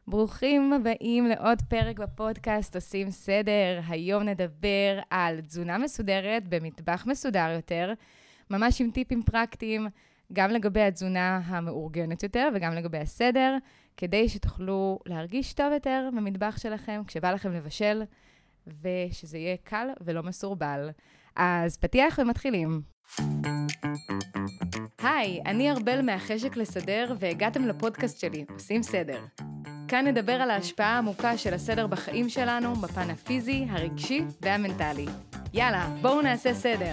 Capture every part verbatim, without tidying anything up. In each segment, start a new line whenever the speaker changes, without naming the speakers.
ברוכים הבאים לעוד פרק בפודקאסט עושים סדר. היום נדבר על תזונה מסודרת במטבח מסודר יותר, ממש עם טיפים פרקטיים, גם לגבי התזונה המאורגנת יותר וגם לגבי הסדר, כדי שתוכלו להרגיש טוב יותר במטבח שלכם כשבא לכם לבשל, ושזה יהיה קל ולא מסורבל. אז פתיח ומתחילים. היי, אני ארבל מהחשק לסדר, והגעתם לפודקאסט שלי, עושים סדר. כאן נדבר על ההשפעה העמוקה של הסדר בחיים שלנו, בפן הפיזי, הרגשי והמנטלי. יאללה, בואו נעשה סדר.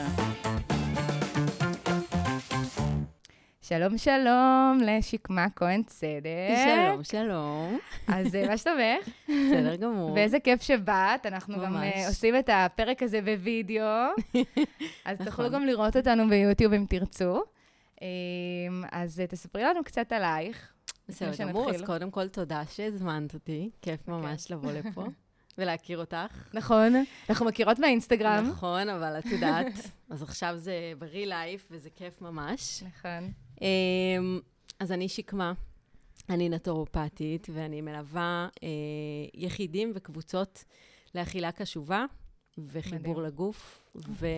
שלום שלום לשקמה כהן צדק.
שלום שלום.
אז מה שלומך?
בסדר גמור.
ואיזה כיף שבאת, אנחנו גם עושים את הפרק הזה בווידאו, אז תוכלו גם לראות אותנו ביוטיוב אם תרצו. אז תספרי לנו קצת עלייך.
בסדר גמור, אז קודם כל תודה שהזמנת אותי, כיף ממש לבוא לפה ולהכיר אותך.
נכון, אנחנו מכירות מהאינסטגרם.
נכון, אבל את יודעת, אז עכשיו זה ברי לייף וזה כיף ממש.
נכון.
אז אני שקמה, אני נטורופטית ואני מלווה יחידים וקבוצות לאכילה קשובה וחיבור לגוף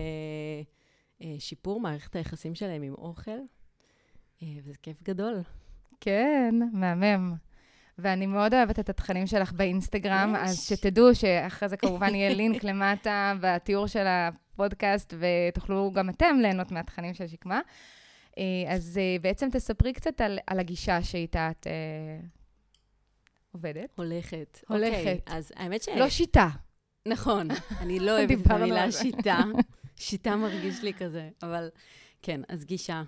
ושיפור מערכת היחסים שלהם עם אוכל, וזה כיף גדול.
כן, מהמם. ואני מאוד אוהבת את התכנים שלך באינסטגרם, אז שתדעו שאחרי זה כמובן יהיה לינק למטה בתיאור של הפודקאסט, ותוכלו גם אתם ליהנות מהתכנים של שקמה. אז בעצם תספרי קצת על, על הגישה שאיתה את אה, עובדת.
הולכת.
הולכת.
אוקיי, אז האמת ש...
לא שיטה.
נכון, אני לא אוהבת את המילה שיטה. שיטה מרגיש לי כזה, אבל כן, אז גישה.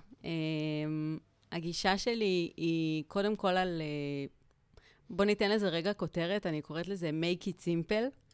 הגישה שלי היא קודם כל על... בוא ניתן לזה רגע כותרת, אני קוראת לזה make it simple.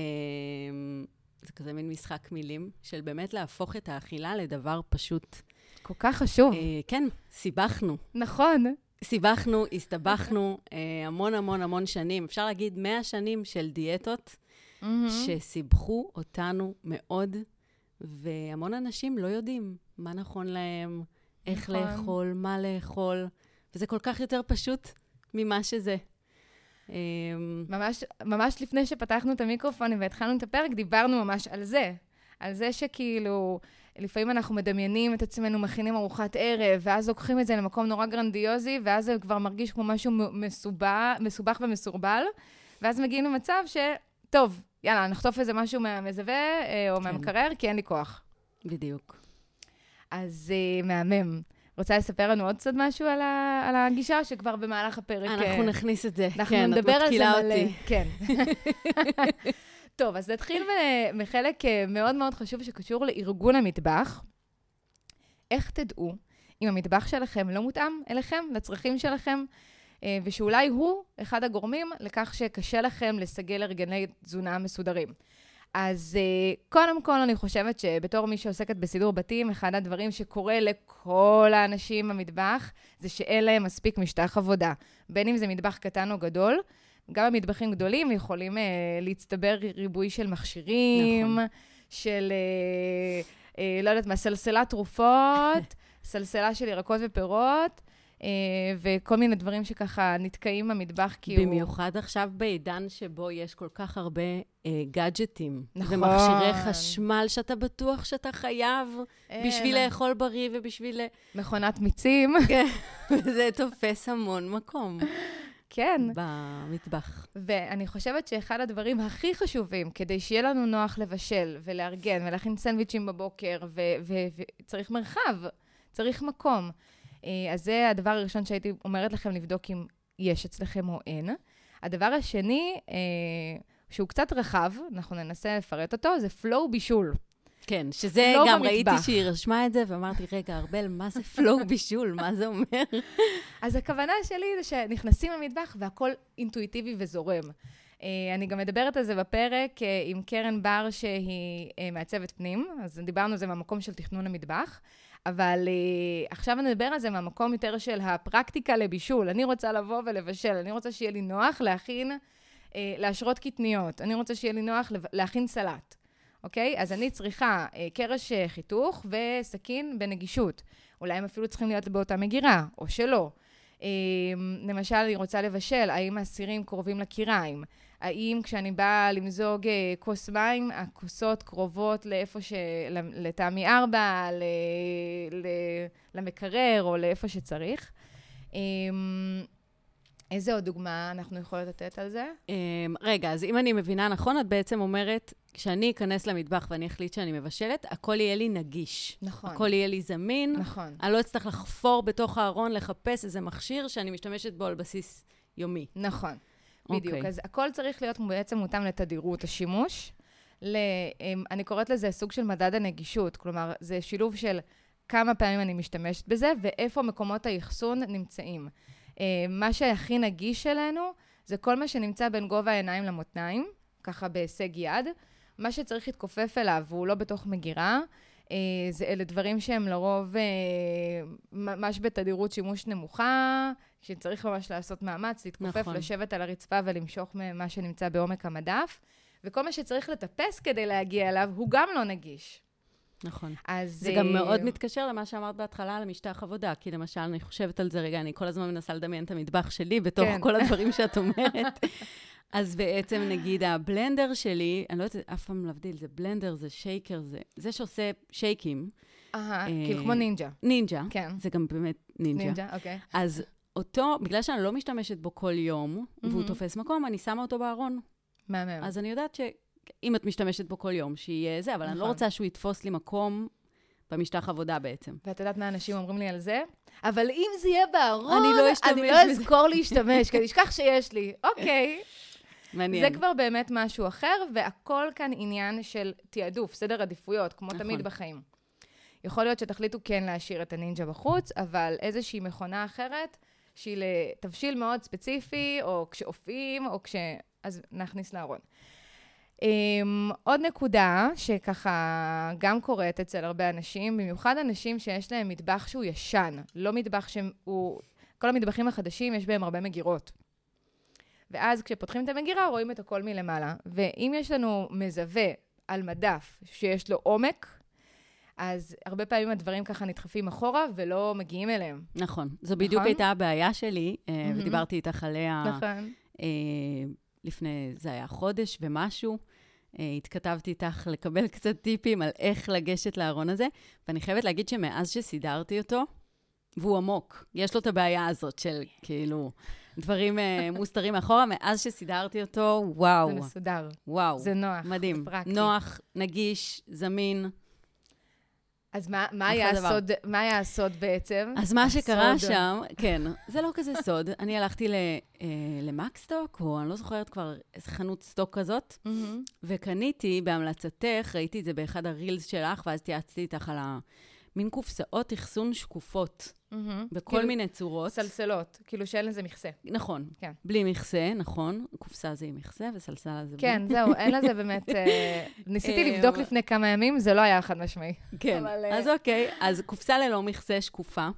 זה כזה מין משחק מילים, של באמת להפוך את האכילה לדבר פשוט.
כל כך חשוב.
כן, סיבכנו.
נכון.
סיבכנו, הסתבכנו המון המון המון שנים. אפשר להגיד מאה שנים של דיאטות, שסיבכו אותנו מאוד, והמון אנשים לא יודעים מה נכון להם, איך לאכול, מה לאכול, וזה כל כך יותר פשוט ממה שזה.
ממש, ממש לפני שפתחנו את המיקרופונים והתחלנו את הפרק, דיברנו ממש על זה. על זה שכאילו, לפעמים אנחנו מדמיינים את עצמנו, מכינים ארוחת ערב, ואז לוקחים את זה למקום נורא גרנדיוזי, ואז זה כבר מרגיש כמו משהו מסובך, מסובך ומסורבל, ואז מגיעים למצב ש, טוב, יאללה, נחטוף איזה משהו מהמזווה או מהמקרר, כי אין לי כוח.
בדיוק.
אז uh, מהמם. רוצה לספר לנו עוד קצת משהו על, ה, על הגישה, שכבר במהלך הפרק...
אנחנו uh, נכניס את זה.
אנחנו
כן,
נדבר על זה מלא.
אותי.
כן. טוב, אז נתחיל מחלק מאוד מאוד חשוב שקשור לארגון המטבח. איך תדעו אם המטבח שלכם לא מותאם אליכם, לצרכים שלכם, ושאולי הוא אחד הגורמים לכך שקשה לכם לסגל ארגני תזונה מסודרים. אז קודם כל אני חושבת שבתור מי שעוסקת בסידור בתים, אחד הדברים שקורה לכל האנשים במטבח, זה שאין להם מספיק משטח עבודה. בין אם זה מטבח קטן או גדול, גם המטבחים גדולים יכולים uh, להצטבר ריבוי של מכשירים, נכון. של, uh, uh, לא יודעת מה, סלסלת תרופות, סלסלה של ירקות ופירות, uh, וכל מיני דברים שככה נתקעים במטבח.
במיוחד הוא... עכשיו בעידן שבו יש כל כך הרבה uh, גאדג'טים. נכון. ומכשירי חשמל שאתה בטוח שאתה חייב אין. בשביל לאכול בריא ובשביל...
מכונת מיצים.
כן, וזה תופס המון מקום.
כן.
במטבח.
ואני חושבת שאחד הדברים הכי חשובים, כדי שיהיה לנו נוח לבשל ולארגן ולהכין סנדוויצ'ים בבוקר, וצריך מרחב, צריך מקום. אז זה הדבר הראשון שהייתי אומרת לכם לבדוק אם יש אצלכם או אין. הדבר השני, שהוא קצת רחב, אנחנו ננסה לפרט אותו, זה פלואו בישול.
כן, שזה לא גם במטבח. ראיתי שהיא רשמה את זה, ואמרתי, רגע, ארבל, מה זה פלואו בישול? מה זה אומר?
אז הכוונה שלי זה שנכנסים למטבח והכל אינטואיטיבי וזורם. אני גם מדברת על זה בפרק עם קרן בר שהיא מעצבת פנים, אז דיברנו על זה מהמקום של תכנון המטבח, אבל עכשיו אני מדבר על זה מהמקום יותר של הפרקטיקה לבישול. אני רוצה לבוא ולבשל, אני רוצה שיהיה לי נוח להכין, להשרות קטניות, אני רוצה שיהיה לי נוח להכין סלט. אוקיי? אז אני צריכה אה, קרש חיתוך וסכין בנגישות. אולי הם אפילו צריכים להיות באותה מגירה, או שלא. למשל, אני רוצה לבשל, האם הסירים קרובים לקיריים? האם כשאני באה למזוג כוס מים, הכוסות קרובות לאיפה ש... לטעמי ארבע, ל... ל... למקרר או לאיפה שצריך? איזה עוד דוגמה אנחנו יכולות לתת על זה?
רגע, אז אם אני מבינה נכון, את בעצם אומרת, כשאני אכנס למטבח ואני אחליט שאני מבשלת, הכל יהיה לי נגיש.
נכון.
הכל יהיה לי זמין.
נכון.
אני לא אצטרך לחפור בתוך הארון, לחפש איזה מכשיר שאני משתמשת בו על בסיס יומי.
נכון. בדיוק. אז הכל צריך להיות בעצם מותאם לתדירות השימוש. אני קוראת לזה סוג של מדד הנגישות. כלומר, זה שילוב של כמה פעמים אני משתמשת בזה, ואיפה מקומות האחסון נמצאים. מה שהכי נגיש אלינו, זה כל מה שנמצא בין גובה העיניים למותניים, ככה בהישג יד. מה שצריך להתכופף אליו, והוא לא בתוך מגירה, זה אלה דברים שהם לרוב ממש בתדירות שימוש נמוכה, שצריך ממש לעשות מאמץ, להתכופף, נכון. לשבת על הרצפה ולמשוך מה שנמצא בעומק המדף, וכל מה שצריך לטפס כדי להגיע אליו, הוא גם לא נגיש.
נכון. אז זה גם מאוד מתקשר למה שאמרת בהתחלה על המשטח עבודה, כי למשל, אני חושבת על זה רגע, אני כל הזמן מנסה לדמיין את המטבח שלי, בתוך כל הדברים שאת אומרת. אז בעצם נגיד הבלנדר שלי, אני לא יודעת, אף פעם להבדיל, זה בלנדר, זה שייקר, זה, זה שעושה שייקים.
אהה, כאילו כמו נינג'ה.
נינג'ה.
כן.
זה גם באמת נינג'ה.
נינג'ה, אוקיי.
אז אותו, בגלל שאני לא משתמשת בו כל יום, והוא תופס מקום, אני שמה אותו בארון.
מהמם.
אז אני יודעת שאם את משתמשת בו כל יום, שיהיה זה, אבל אני לא רוצה שהוא יתפוס לי מקום במשטח עבודה בעצם.
ואת יודעת מה אנשים אומרים לי על זה? אבל אם זה יהיה בארון,
אני לא אשתמש
אני לא אזכור להשתמש, כי אני אשכח שיש לי. אוקיי.
מעניין.
זה כבר באמת משהו אחר, והכל כאן עניין של תיעדוף, סדר עדיפויות, כמו נכון. תמיד בחיים. יכול להיות שתחליטו כן להשאיר את הנינג'ה בחוץ, אבל איזושהי מכונה אחרת, שהיא לתבשיל מאוד ספציפי, או כשאופים, או כש... אז נכניס לארון. Um, עוד נקודה שככה גם קורית אצל הרבה אנשים, במיוחד אנשים שיש להם מטבח שהוא ישן, לא מטבח שהוא... כל המטבחים החדשים יש בהם הרבה מגירות. ואז כשפותחים את המגירה רואים את הכל מלמעלה. ואם יש לנו מזווה על מדף שיש לו עומק, אז הרבה פעמים הדברים ככה נדחפים אחורה ולא מגיעים אליהם.
נכון. זו בדיוק נכון? הייתה הבעיה שלי, mm-hmm. ודיברתי איתך עליה
נכון.
לפני, זה היה חודש ומשהו. התכתבתי איתך לקבל קצת טיפים על איך לגשת לארון הזה, ואני חייבת להגיד שמאז שסידרתי אותו, והוא עמוק, יש לו את הבעיה הזאת של כאילו... דברים מוסתרים מאחורה, מאז שסידרתי אותו, וואו.
זה מסודר.
וואו.
זה נוח.
מדהים. פרקטי. נוח, נגיש, זמין.
אז מה, מה, היה הסוד, מה היה הסוד בעצם?
אז מה שקרה שם, כן, זה לא כזה סוד. אני הלכתי למקסטוק, או אני לא זוכרת כבר איזו חנות סטוק כזאת, וקניתי בהמלצתך, ראיתי את זה באחד הרילס שלך, ואז תיעצתי איתך על המין קופסאות אחסון שקופות. בכל מיני צורות.
סלסלות, כאילו שאין לזה מכסה.
נכון, בלי מכסה, נכון. קופסה זה עם מכסה וסלסלה זה בלי.
כן, זהו, אין לזה באמת... ניסיתי לבדוק לפני כמה ימים, זה לא היה חד משמעי.
כן, אז אוקיי, אז קופסה ללא מכסה שקופה.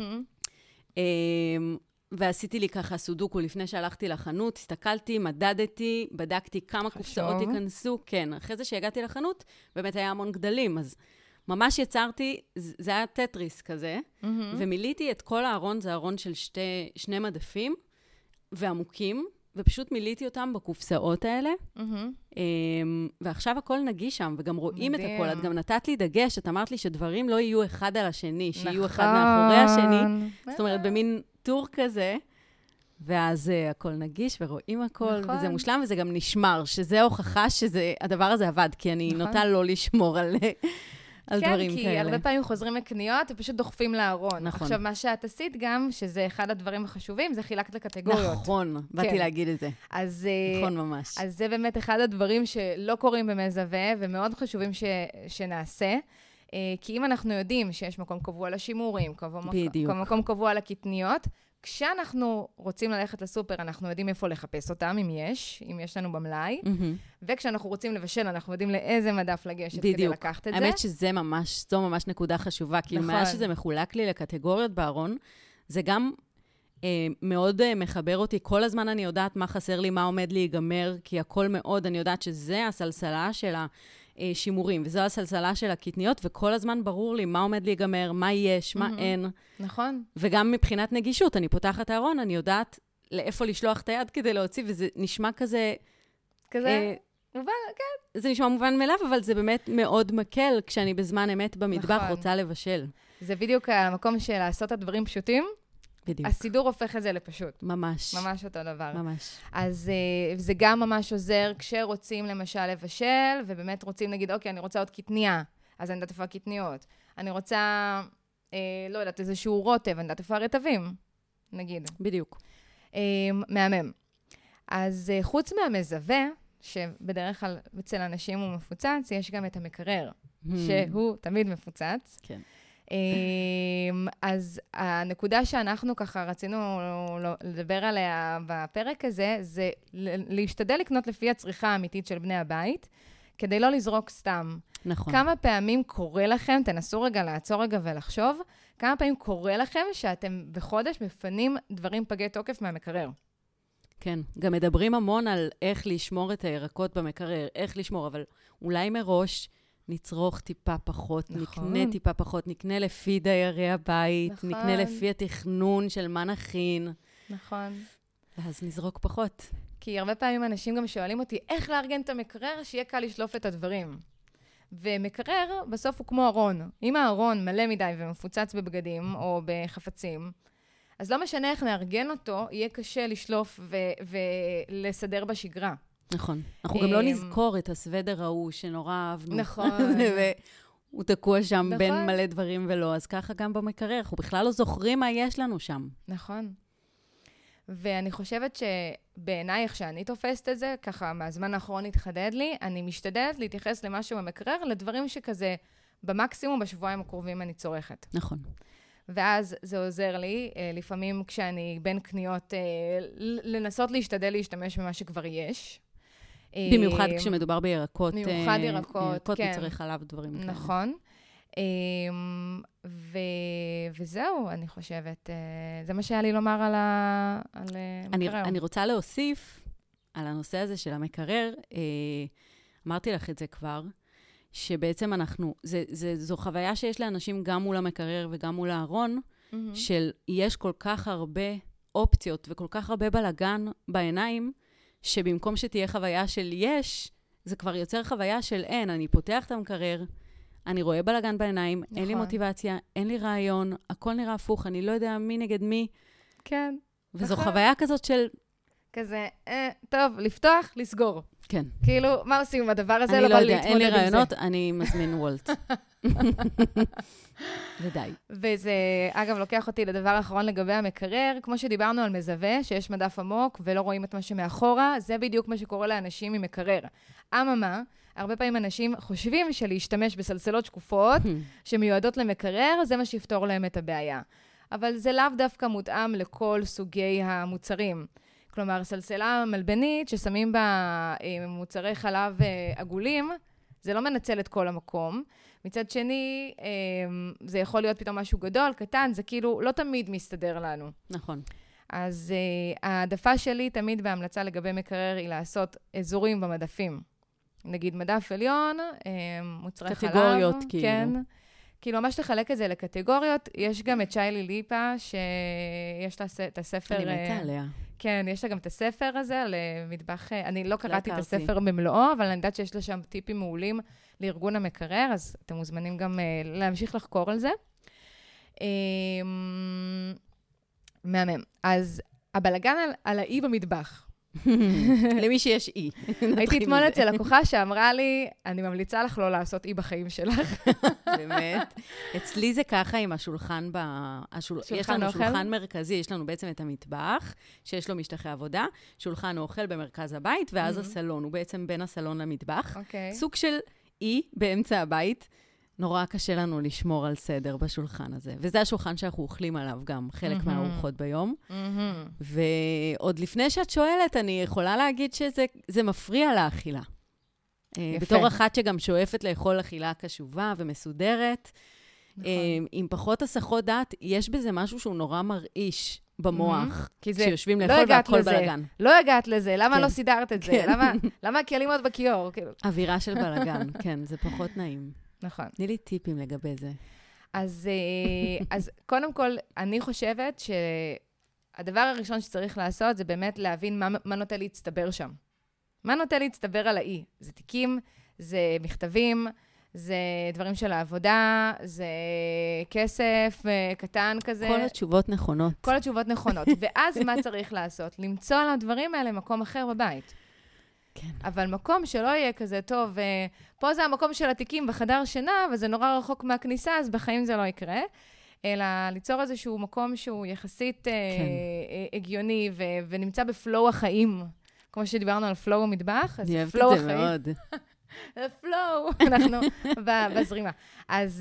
ועשיתי לי ככה סודוקו לפני שהלכתי לחנות, הסתכלתי, מדדתי, בדקתי כמה קופסאות ייכנסו. כן, אחרי זה שהגעתי לחנות, באמת היה המון גדלים, אז... ממש יצרתי, זה היה טטריס כזה, mm-hmm. ומיליתי את כל הארון, זה ארון של שתי, שני מדפים, ועמוקים, ופשוט מיליתי אותם בקופסאות האלה, mm-hmm. ועכשיו הכל נגיש שם, וגם רואים מדהים. את הכל. את גם נתת לי דגש, את אמרת לי שדברים לא יהיו אחד על השני, שיהיו נכון. אחד מאחורי השני, זאת אומרת, במין טור כזה, ואז uh, הכל נגיש ורואים הכל, נכון. וזה מושלם, וזה גם נשמר, שזה הוכחה שהדבר הזה עבד, כי אני נכון. נוטה לא לשמור על... על
כן,
דברים
כי
כאלה.
הרבה פעמים חוזרים לקניות ופשוט דוחפים לארון.
נכון.
עכשיו, מה שאת עשית גם, שזה אחד הדברים החשובים, זה חילקת לקטגוריות.
נכון, באתי כן. להגיד את זה.
אז,
נכון ממש.
אז זה באמת אחד הדברים שלא קורים במזווה, ומאוד חשובים ש, שנעשה. כי אם אנחנו יודעים שיש מקום קבוע לשימורים, בדיוק. מקום קבוע לקטניות, כשאנחנו רוצים ללכת לסופר, אנחנו יודעים איפה לחפש אותם, אם יש, אם יש לנו במלאי, mm-hmm. וכשאנחנו רוצים לבשל, אנחנו יודעים לאיזה מדף לגשת בדיוק. כדי לקחת את
האמת זה. האמת שזה ממש, זו ממש נקודה חשובה, כי נכון. מאז שזה מחולק לי לקטגוריות בארון, זה גם אה, מאוד אה, מחבר אותי, כל הזמן אני יודעת מה חסר לי, מה עומד להיגמר, כי הכל מאוד, אני יודעת שזה הסלסלה של ה... אה, שימורים, וזו הסלסלה של הקטניות, וכל הזמן ברור לי מה עומד להיגמר, מה יש, מה אין.
נכון.
וגם מבחינת נגישות, אני פותחת הארון, אני יודעת לאיפה לשלוח את היד כדי להוציא, וזה נשמע כזה...
כזה... אה, מובן, כן.
זה נשמע מובן מאליו, אבל זה באמת מאוד מקל כשאני בזמן אמת במטבח
נכון.
רוצה לבשל.
זה בדיוק המקום של לעשות את הדברים פשוטים.
בדיוק.
הסידור הופך את זה לפשוט.
ממש.
ממש אותו דבר.
ממש.
אז uh, זה גם ממש עוזר כשרוצים למשל לבשל, ובאמת רוצים נגיד, אוקיי, אני רוצה עוד קטניה, אז אני יודעת איפה הקטניות. אני רוצה, אה, לא יודעת, איזשהו רוטב, אני יודעת איפה הרטבים, נגיד.
בדיוק.
אה, מהמם. אז uh, חוץ מהמזווה, שבדרך כלל אצל אנשים הוא מפוצץ, יש גם את המקרר, hmm. שהוא תמיד מפוצץ.
כן.
אז הנקודה שאנחנו ככה רצינו לדבר עליה בפרק הזה, זה להשתדל לקנות לפי הצריכה האמיתית של בני הבית, כדי לא לזרוק סתם.
נכון.
כמה פעמים קורה לכם, תנסו רגע לעצור רגע ולחשוב, כמה פעמים קורה לכם שאתם בחודש מפנים דברים פגי תוקף מהמקרר?
כן, גם מדברים המון על איך לשמור את הירקות במקרר, איך לשמור, אבל אולי מראש נצרוך טיפה פחות, נכון. נקנה טיפה פחות, נקנה לפי דיירי הבית, נכון. נקנה לפי התכנון של מה נכין.
נכון.
ואז נזרוק פחות.
כי הרבה פעמים אנשים גם שואלים אותי, איך לארגן את המקרר שיהיה קל לשלוף את הדברים? ומקרר בסוף הוא כמו ארון. אם הארון מלא מדי ומפוצץ בבגדים או בחפצים, אז לא משנה איך נארגן אותו, יהיה קשה לשלוף ו- ולסדר בשגרה.
נכון. אנחנו גם לא נזכור את הסוודר ההוא שנורא אהבנו.
נכון.
והוא תקוע שם בין מלא דברים ולא, אז ככה גם במקרר. אנחנו בכלל לא זוכרים מה יש לנו שם.
נכון. ואני חושבת שבעיניי, איך שאני תופסת את זה, ככה מהזמן האחרון התחדד לי, אני משתדלת להתייחס למשהו במקרר, לדברים שכזה במקסימום בשבועיים הקרובים אני צורכת.
נכון.
ואז זה עוזר לי, לפעמים כשאני בין קניות, לנסות להשתדל להשתמש במה שכבר יש.
במיוחד כשמדובר בירקות.
במיוחד ירקות,
ירקות
כן.
מוצרי חלב, דברים כאלה.
נכון. ו... וזהו, אני חושבת. זה מה שהיה לי לומר על, ה... על
אני,
מקרר.
אני רוצה להוסיף על הנושא הזה של המקרר. אמרתי לך את זה כבר, שבעצם אנחנו, זה, זה, זו חוויה שיש לאנשים גם מול המקרר וגם מול הארון, mm-hmm. של יש כל כך הרבה אופציות וכל כך הרבה בלגן בעיניים, שבמקום שתהיה חוויה של יש, זה כבר יוצר חוויה של אין. אני פותח את המקרר, אני רואה בלגן בעיניים, נכון. אין לי מוטיבציה, אין לי רעיון, הכל נראה הפוך, אני לא יודע מי נגד מי.
כן.
וזו
נכון.
חוויה כזאת של...
כזה, אה, טוב, לפתוח, לסגור.
כן.
כאילו, מה עושים עם הדבר הזה?
אני לא יודע, אין לי רעיונות, אני מזמין וולט. ודי.
וזה, אגב, לוקח אותי לדבר האחרון לגבי המקרר, כמו שדיברנו על מזווה, שיש מדף עמוק ולא רואים את מה שמאחורה, זה בדיוק מה שקורה לאנשים עם מקרר. אממה, הרבה פעמים אנשים חושבים שלהשתמש בסלסלות שקופות, שמיועדות למקרר, זה מה שיפתור להם את הבעיה. אבל זה לאו דווקא מותאם לכל סוגי המוצרים. כלומר, סלסלה מלבנית ששמים בה מוצרי חלב עגולים, זה לא מנצל את כל המקום. מצד שני, זה יכול להיות פתאום משהו גדול, קטן, זה כאילו לא תמיד מסתדר לנו.
נכון.
אז העדפה שלי תמיד בהמלצה לגבי מקרר היא לעשות אזורים במדפים. נגיד מדף עליון, מוצרי חלב.
קטגוריות, כאילו.
כן. כאילו, ממש לחלק את זה לקטגוריות. יש גם את שיילי ליפה, שיש לה את הספר...
אני מתה עליה.
כן, יש לה גם את הספר הזה על מטבח... אני לא קראתי את הספר במלואו, אבל אני יודעת שיש לה שם טיפים מעולים לארגון המקרר, אז אתם מוזמנים גם להמשיך לחקור על זה. מהמם. אז הבלגן על, על האי במטבח.
למי שיש אי.
הייתי אתמול אצל לקוחה שאמרה לי, אני ממליצה לך לא לעשות אי בחיים שלך.
באמת. אצלי זה ככה עם השולחן, ב... השול... יש לנו אוכל? שולחן מרכזי, יש לנו בעצם את המטבח, שיש לו משטחי עבודה, שולחן אוכל במרכז הבית, ואז mm-hmm. הסלון, הוא בעצם בין הסלון למטבח. Okay. סוג של אי באמצע הבית, נורא קשה לנו לשמור על סדר בשולחן הזה. וזה השולחן שאנחנו אוכלים עליו גם, חלק mm-hmm. מהארוחות ביום. Mm-hmm. ועוד לפני שאת שואלת, אני יכולה להגיד שזה מפריע לאכילה. יפה. בתור אחת שגם שואפת לאכול אכילה קשובה ומסודרת, נכון. עם פחות הסחות דעת, יש בזה משהו שהוא נורא מרעיש במוח, mm-hmm. כשיושבים לאכול
לא
והכל בלגן.
לא הגעת לזה, למה כן. לא סידרת את זה? כן. למה, למה הכלים עוד בכיור? כאילו.
אווירה של בלגן, כן, זה פחות נעים.
נכון.
תני לי טיפים לגבי זה.
אז, אז קודם כל, אני חושבת שהדבר הראשון שצריך לעשות, זה באמת להבין מה, מה נוטה להצטבר שם. מה נוטה להצטבר על האי? זה תיקים, זה מכתבים, זה דברים של העבודה, זה כסף קטן כזה.
כל התשובות נכונות.
כל התשובות נכונות. ואז מה צריך לעשות? למצוא על הדברים האלה מקום אחר בבית.
כן.
אבל מקום שלא יהיה כזה טוב, פה זה המקום של התיקים בחדר שינה, וזה נורא רחוק מהכניסה, אז בחיים זה לא יקרה. אלא ליצור איזשהו מקום שהוא יחסית כן. הגיוני, ו- ונמצא בפלואו החיים. כמו שדיברנו על פלואו המטבח, אז פלואו החיים.
אני אוהבת את זה מאוד.
פלואו, אנחנו בזרימה. אז,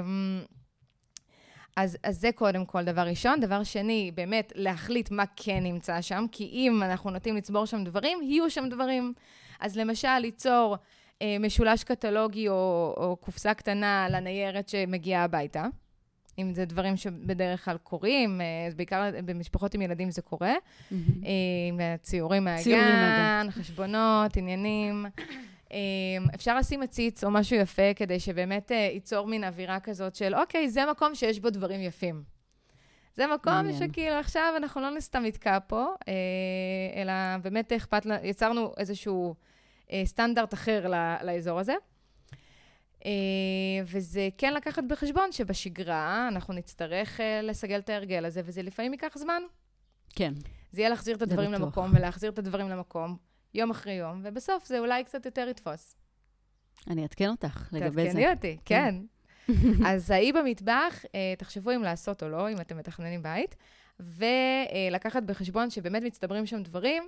אז, אז זה קודם כל דבר ראשון. דבר שני, באמת להחליט מה כן נמצא שם, כי אם אנחנו נוטים לצבור שם דברים, יהיו שם דברים. אז למשל, ליצור אה, משולש קטלוגי או, או קופסה קטנה לניירת שמגיעה הביתה. אם זה דברים שבדרך כלל קורים, אז בעיקר במשפחות עם ילדים זה קורה. Mm-hmm. אה, ציורים מהגן, חשבונות, עניינים. אפשר לשים עציץ או משהו יפה, כדי שבאמת ייצור מין אווירה כזאת של, אוקיי, זה מקום שיש בו דברים יפים. זה מקום שכאילו עכשיו אנחנו לא נסתם נתקע פה, אלא באמת אכפת, יצרנו איזשהו סטנדרט אחר לאזור הזה. וזה כן לקחת בחשבון שבשגרה אנחנו נצטרך לסגל את ההרגל הזה, וזה לפעמים ייקח זמן.
כן.
זה יהיה להחזיר את הדברים למקום, ולהחזיר את הדברים למקום. יום אחרי יום, ובסוף זה אולי קצת יותר יתפוס.
אני אתקן אותך לגבי זה.
תתקני אותי, כן. אז האי במטבח, תחשבו אם לעשות או לא, אם אתם מתכננים בית, ולקחת בחשבון שבאמת מצטברים שם דברים,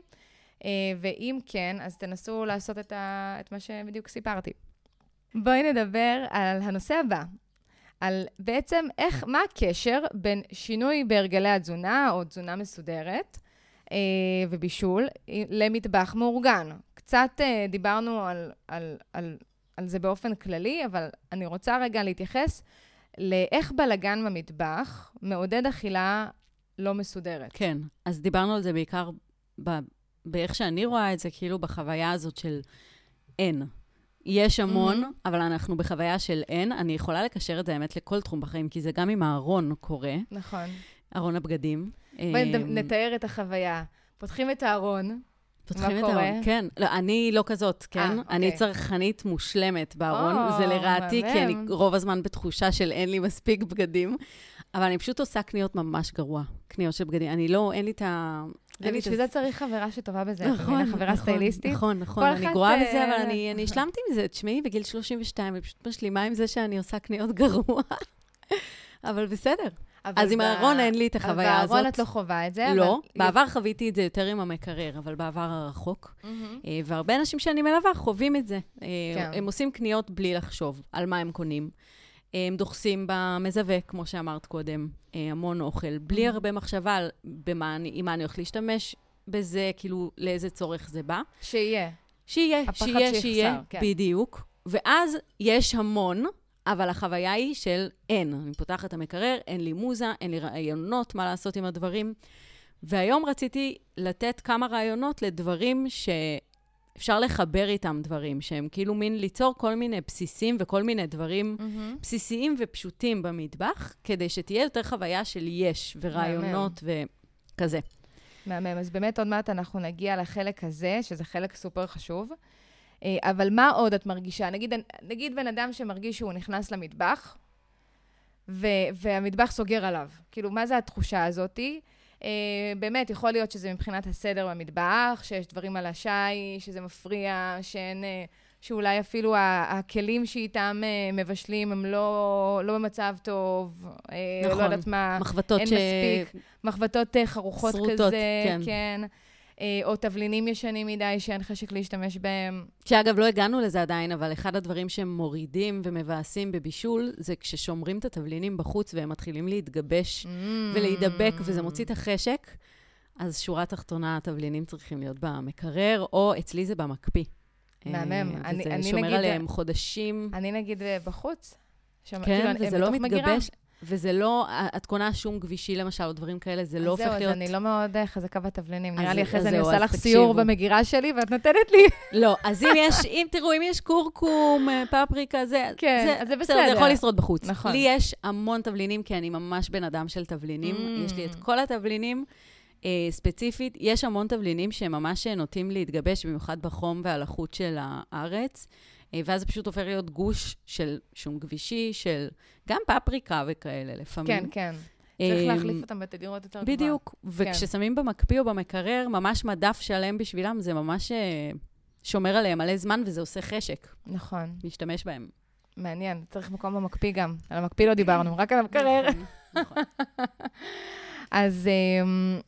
ואם כן, אז תנסו לעשות את מה שבדיוק סיפרתי. בואי נדבר על הנושא הבא, על בעצם איך, מה הקשר בין שינוי בהרגלי התזונה, או תזונה מסודרת, ובישול, למטבח מאורגן. קצת דיברנו על, על, על, על זה באופן כללי, אבל אני רוצה רגע להתייחס לאיך בלגן במטבח מעודד אכילה לא מסודרת.
כן, אז דיברנו על זה בעיקר ב, באיך שאני רואה את זה, כאילו בחוויה הזאת של אין. יש המון, mm-hmm. אבל אנחנו בחוויה של אין. אני יכולה לקשר את זה האמת לכל תחום בחיים, כי זה גם עם הארון קורה.
נכון.
ארון הבגדים.
בואי נתאר את החוויה. פותחים את הארון,
פותחים את הארון, כן. לא, אני לא כזאת, כן? 아, אני אוקיי. צרכנית מושלמת בארון. Oh, זה לרעתי, כי אני רוב הזמן בתחושה של אין לי מספיק בגדים. אבל אני פשוט עושה קניות ממש גרוע. קניות של בגדים. אני לא, אין לי את ה...
בשביל זה צריך חברה שטובה בזה. נכון, חברה סטייליסטית.
נכון, נכון. אני גרועה בזה, אבל אני השלמתי מזה. תשמעי, בגיל שלושים ושתיים, אני פשוט משלימה עם זה שאני עושה קניות גרוע. אבל בסדר. אז עם הארון אין לי את החוויה הזאת.
בארון את לא חובה את זה.
לא, בעבר חוויתי את זה יותר עם המקרר, אבל בעבר הרחוק. והרבה אנשים שאני מלווה חווים את זה. הם עושים קניות בלי לחשוב על מה הם קונים. הם דוחסים במזווה, כמו שאמרת קודם, המון אוכל, בלי הרבה מחשבה על במה אני, עם מה אני הולך להשתמש בזה, כאילו לאיזה צורך זה בא.
שיהיה.
שיהיה, שיהיה, שיהיה, בדיוק. ואז יש המון, אבל החוויה היא של אין. אני פותחת את המקרר, אין לי מוזה, אין לי רעיונות מה לעשות עם הדברים. והיום רציתי לתת כמה רעיונות לדברים שאפשר לחבר איתם דברים, שהם כאילו מין ליצור כל מיני בסיסים וכל מיני דברים mm-hmm. בסיסיים ופשוטים במטבח, כדי שתהיה יותר חוויה של יש ורעיונות מהמם. וכזה.
מהמם. אז באמת עוד מעט אנחנו נגיע לחלק הזה, שזה חלק סופר חשוב. אבל מה עוד את מרגישה? נגיד, נגיד בן אדם שמרגיש שהוא נכנס למטבח, ו- והמטבח סוגר עליו. כאילו, מה זה התחושה הזאת? Uh, באמת, יכול להיות שזה מבחינת הסדר במטבח, שיש דברים על השי, שזה מפריע, שאין, uh, שאולי אפילו הכלים שאיתם uh, מבשלים הם לא, לא במצב טוב. Uh, נכון, לא יודעת מה,
מחבטות
אין ש... מספיק. מחבטות uh, חרוכות סרוטות, כזה, כן. כן. או תבלינים ישנים מדי שאין חשק להשתמש בהם.
שאגב, לא הגענו לזה עדיין, אבל אחד הדברים שהם מורידים ומבאסים בבישול, זה כששומרים את התבלינים בחוץ והם מתחילים להתגבש mm. ולהידבק, וזה מוציא את החשק, אז שורה תחתונה, התבלינים צריכים להיות במקרר, או אצלי זה במקפיא.
מהמם.
וזה שומר עליהם חודשים.
אני נגיד בחוץ, שם,
כן,
כאילו,
וזה לא מתגבש, וזה לא, את קונה שום גבישי למשל, או דברים כאלה, זה לא הופך להיות...
זהו, אז אני לא מאוד חזקה בתבלינים. נראה
אז-
לי אחרי
אז
זה אני
זהו,
עושה
אז
לך
תקשיבו.
סיור במגירה שלי, ואת נותנת לי.
לא, אז אם יש, אם תראו, אם יש קורקום, פפריקה, זה,
כן, אז זה בסדר.
זה יכול לשרוד בחוץ.
נכון.
לי יש המון תבלינים, כי אני ממש בן אדם של תבלינים.
Mm.
יש לי את כל התבלינים, אה, ספציפית. יש המון תבלינים שממש נוטים להתגבש, במיוחד בחום והלחות של הארץ. אה, ואז זה פשוט הופך להיות גוש של שום גבישי, של גם פפריקה וכאלה לפעמים.
כן, כן. צריך להחליף אותם בתדירות יותר גבוהה.
בדיוק. וכששמים במקפיא או במקרר, ממש מדף שלם בשבילם, זה ממש אה, שומר עליהם מלא זמן, וזה עושה חשק.
נכון.
להשתמש בהם.
מעניין, צריך מקום במקפיא גם. על המקפיא לא דיברנו, רק על המקרר.
נכון, נכון.
אז אמ,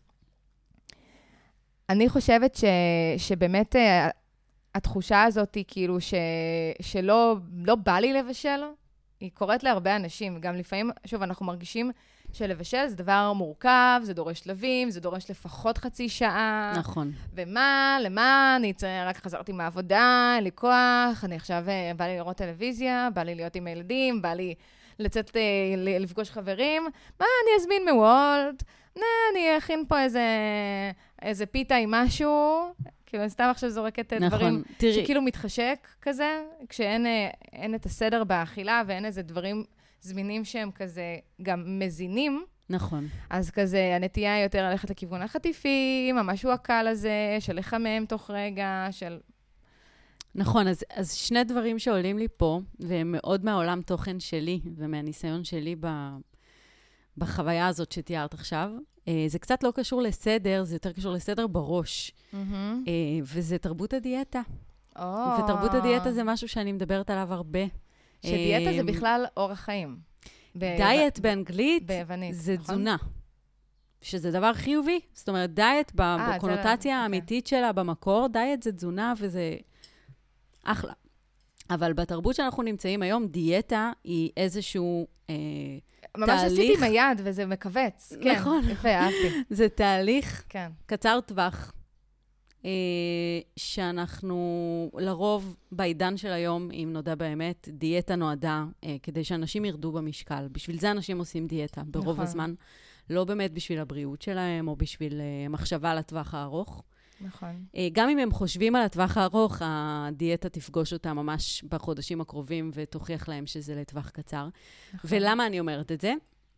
אני חושבת ש, שבאמת אה, התחושה הזאת היא כאילו ש, שלא לא בא לי לבשל, היא קורית להרבה אנשים. גם לפעמים, שוב, אנחנו מרגישים שלבשל זה דבר מורכב, זה דורש שלבים, זה דורש לפחות חצי שעה.
נכון.
ומה, למה, אני צ- רק חזרתי מהעבודה, אין לי כוח, אני עכשיו, אה, בא לי לראות טלוויזיה, בא לי להיות עם הילדים, בא לי לצאת, אה, ל- לפגוש חברים. מה, אני אזמין מוולט, נה, אני אכין פה איזה, איזה פיתה עם משהו, כאילו, אני סתם עכשיו זורקת אה,
נכון.
דברים
תראי,
שכאילו מתחשק כזה, כשאין אה, אין את הסדר באכילה ואין איזה דברים זמינים שהם כזה גם מזינים,
נכון.
אז כזה, הנטייה היא יותר ללכת לכיוון החטיפים, המשהו הקל הזה, של לחמם תוך רגע, של...
נכון, אז, אז שני דברים שעולים לי פה, והם מאוד מהעולם תוכן שלי, ומהניסיון שלי ב, בחוויה הזאת שתיארת עכשיו. אה, זה קצת לא קשור לסדר, זה יותר קשור לסדר בראש.
Mm-hmm.
אה, וזה תרבות הדיאטה.
Oh.
ותרבות הדיאטה זה משהו שאני מדברת עליו הרבה.
שדיאטה
אה,
זה בכלל אורח חיים. ב-
דיאט
ב-
באנגלית
ביוונית,
זה
נכון?
תזונה. שזה דבר חיובי. זאת אומרת, דיאט ב-
אה, זה-
בקונוטציה
אוקיי.
האמיתית שלה במקור, דיאט זה תזונה וזה אחלה. אבל בתרבות שאנחנו נמצאים היום, דיאטה היא איזשהו... אה,
ממש
תהליך-
עשיתי עם היד, וזה מכווץ. כן,
נכון.
יפה, אהבתי.
זה תהליך
כן.
קצר טווח, אה, שאנחנו לרוב בעידן של היום, אם נודע באמת, דיאטה נועדה אה, כדי שאנשים ירדו במשקל. בשביל זה אנשים עושים דיאטה ברוב
נכון.
הזמן. לא באמת בשביל הבריאות שלהם, או בשביל אה, מחשבה לטווח הארוך.
נכון.
אה, גם אם הם חושבים על הטווח הארוך, הדיאטה תפגוש אותם ממש בחודשים הקרובים, ותוכיח להם שזה לטווח קצר.
נכון.
ולמה אני אומרת את זה?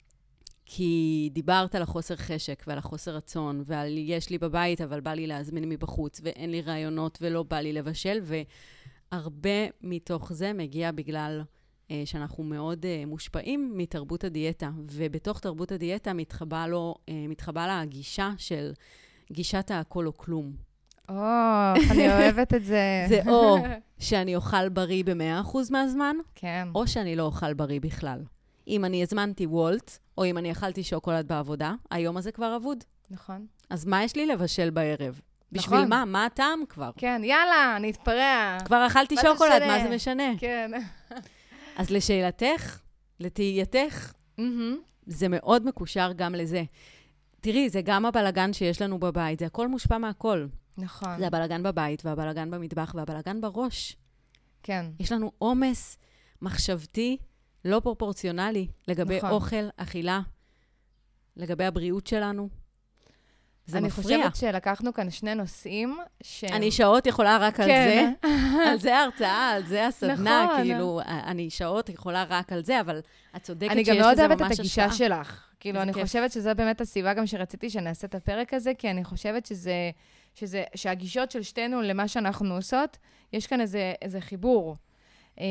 כי דיברת על החוסר חשק ועל החוסר רצון, ועל יש לי בבית, אבל בא לי להזמין מבחוץ, ואין לי רעיונות ולא בא לי לבשל, והרבה מתוך זה מגיע בגלל אה, שאנחנו מאוד אה, מושפעים מתרבות הדיאטה, ובתוך תרבות הדיאטה מתחבא, לו, אה, מתחבא לה הגישה של גישת הכל או כלום.
או, אני אוהבת את זה.
זה או שאני אוכל בריא ב-מאה אחוז מהזמן,
כן.
או שאני לא אוכל בריא בכלל. אם אני הזמנתי וולט, או אם אני אכלתי שוקולד בעבודה, היום הזה כבר אבוד.
נכון.
אז מה יש לי לבשל בערב? בשביל
נכון.
מה? מה הטעם כבר?
כן, יאללה, נתפרע.
כבר אכלתי
מה זה
שוקולד,
משנה?
מה זה משנה?
כן.
אז לשאלתך, לתהייתך,
מהמם.
זה מאוד מקושר גם לזה. תראי, זה גם הבלגן שיש לנו בבית, זה הכל מושפע מהכל.
נכון.
זה הבלגן בבית, והבלגן במטבח, והבלגן בראש.
כן.
יש לנו עומס מחשבתי לא פרופורציונלי לגבי
נכון.
אוכל, אכילה, לגבי הבריאות שלנו. זה
אני
מפריע.
חושבת שלקחנו כאן שני נושאים ש...
אני שעות יכולה רק על
כן.
זה, על זה ההרצאה, על זה הסדנה,
נכון.
כאילו, אני שעות יכולה רק על זה, אבל את צודקת
אני
שיש
גם
לזה ממש
מאוד
השפעה.
אוהבת את הגישה שלך. כאילו,
איזה
אני
כיף.
חושבת שזו באמת הסיבה גם שרציתי שנעשה את הפרק הזה, כי אני חושבת שזה, שזה, שהגישות של שתינו למה שאנחנו עושות, יש כאן איזה, איזה חיבור. אמ,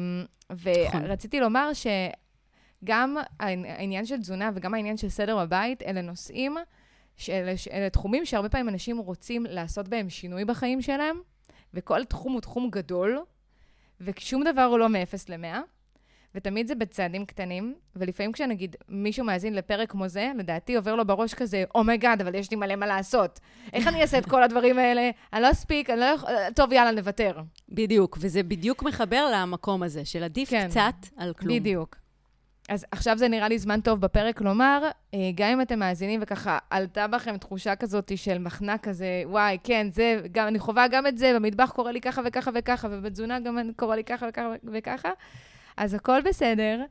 ורציתי לומר שגם העניין של תזונה וגם העניין של סדר בבית, אלה נושאים, שאלה, אלה תחומים שהרבה פעמים אנשים רוצים לעשות בהם שינוי בחיים שלהם, וכל תחום הוא תחום גדול, ושום דבר הוא לא מ-אפס ל-מאה, ותמיד זה בצעדים קטנים, ולפעמים כשנגיד מישהו מאזין לפרק כמו זה, לדעתי עובר לו בראש כזה, אומייגאד, אבל יש לי מלא מה לעשות. איך אני אעשה את כל הדברים האלה? אני לא אספיק, אני לא יכול... טוב, יאללה, נוותר.
בדיוק, וזה בדיוק מחבר למקום הזה, של עדיף
כן.
קצת על כלום.
בדיוק. אז עכשיו זה נראה לי זמן טוב בפרק לומר, גם אם אתם מאזינים וככה עלתה בכם תחושה כזאת של מחנה כזה, וואי, כן, זה, גם, אני חובה גם את זה, במטבח קורה לי ככה וככה וככה, ובתזונה גם קורה לי ככה וככה וככה, אז הכל בסדר.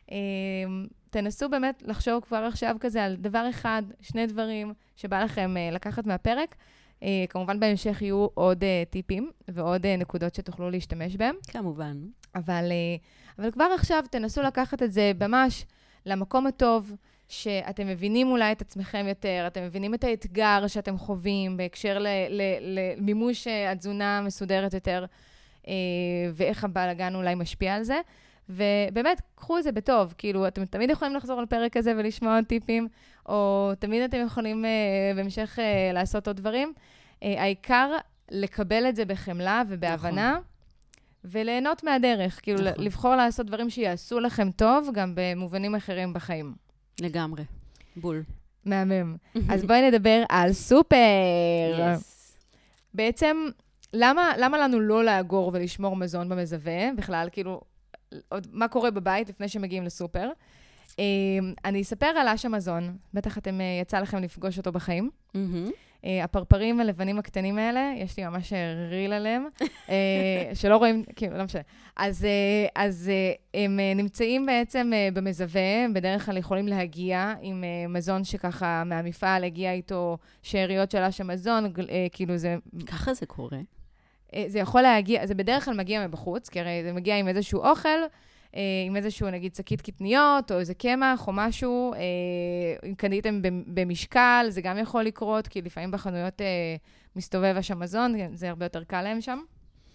תנסו באמת לחשוב כבר עכשיו כזה על דבר אחד, שני דברים שבא לכם לקחת מהפרק. כמובן בהמשך יהיו עוד טיפים ועוד נקודות שתוכלו להשתמש בהם.
כמובן.
אבל, אבל כבר עכשיו תנסו לקחת את זה ממש למקום הטוב, שאתם מבינים אולי את עצמכם יותר, אתם מבינים את האתגר שאתם חווים בהקשר למימוש התזונה מסודרת יותר, ואיך הבלגן אולי משפיע על זה. ובאמת, קחו את זה בטוב. כאילו, אתם תמיד יכולים לחזור לפרק הזה ולשמוע עוד טיפים, או תמיד אתם יכולים בהמשך לעשות עוד דברים. העיקר לקבל את זה בחמלה ובהבנה, נכון. וליהנות מהדרך. כאילו, נכון. לבחור לעשות דברים שיעשו לכם טוב, גם במובנים אחרים בחיים.
לגמרי. בול.
מהמם. אז בואי נדבר על סופר.
Yes.
בעצם, למה, למה לנו לא לאגור ולשמור מזון במזווה? בכלל, כאילו, עוד, מה קורה בבית לפני שמגיעים לסופר? אני אספר על אש המזון. בטח אתם יצא לכם לפגוש אותו בחיים.
Mm-hmm.
הפרפרים הלבנים הקטנים האלה, יש לי ממש ריל עליהם, שלא רואים, כאילו, לא משנה. אז, אז הם נמצאים בעצם במזווה, בדרך כלל יכולים להגיע עם מזון שככה מהמפעל הגיע איתו שאריות של אש המזון, כאילו זה...
ככה זה קורה.
זה יכול להגיע, זה בדרך כלל מגיע מבחוץ, כי הרי זה מגיע עם איזשהו אוכל, עם איזשהו, נגיד, שקית קטניות, או איזה קמח, או משהו, אם קניתם במשקל, זה גם יכול לקרות, כי לפעמים בחנויות מסתובב אש המזון, זה הרבה יותר קל להם שם.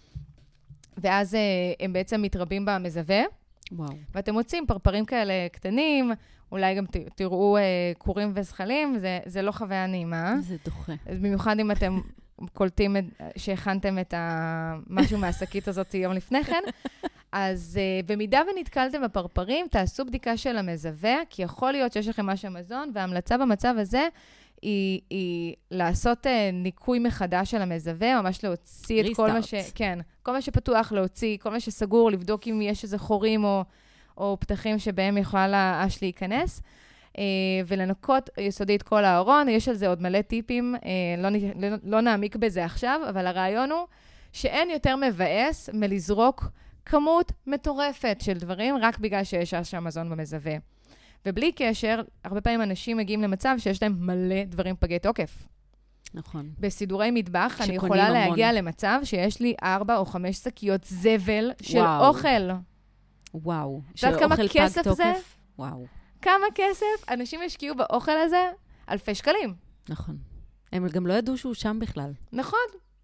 ואז הם בעצם מתרבים במזווה,
וואו.
ואתם מוצאים פרפרים כאלה קטנים, אולי גם תראו קורים וזחלים, זה, זה לא חוויה נעימה.
זה דוחה.
במיוחד אם אתם קולטים שהכנתם את משהו מהשקית הזאת יום לפני כן, אז uh, במידה ונתקלתם בפרפרים, תעשו בדיקה של המזווה, כי יכול להיות שיש לכם משהו מזון, וההמלצה במצב הזה היא, היא לעשות uh, ניקוי מחדש של המזווה, ממש להוציא את כל מה ש... כן, כל מה שפתוח להוציא, כל מה שסגור, לבדוק אם יש איזה חורים או, או פתחים שבהם יכולה האש להיכנס, uh, ולנקות יסודית כל הארון. יש על זה עוד מלא טיפים, uh, לא, לא, לא נעמיק בזה עכשיו, אבל הרעיון הוא שאין יותר מבאס מלזרוק כמות מטורפת של דברים, רק בגלל שיש אש המזון במזווה. ובלי קשר, הרבה פעמים אנשים מגיעים למצב שיש להם מלא דברים פגי תוקף.
נכון.
בסידורי מטבח, אני יכולה המון. להגיע למצב שיש לי ארבע או חמש שקיות זבל של וואו. אוכל.
וואו.
של אוכל פג תוקף? זה?
וואו.
כמה כסף אנשים השקיעו באוכל הזה? אלפי שקלים.
נכון. הם גם לא ידעו שהוא שם בכלל.
נכון.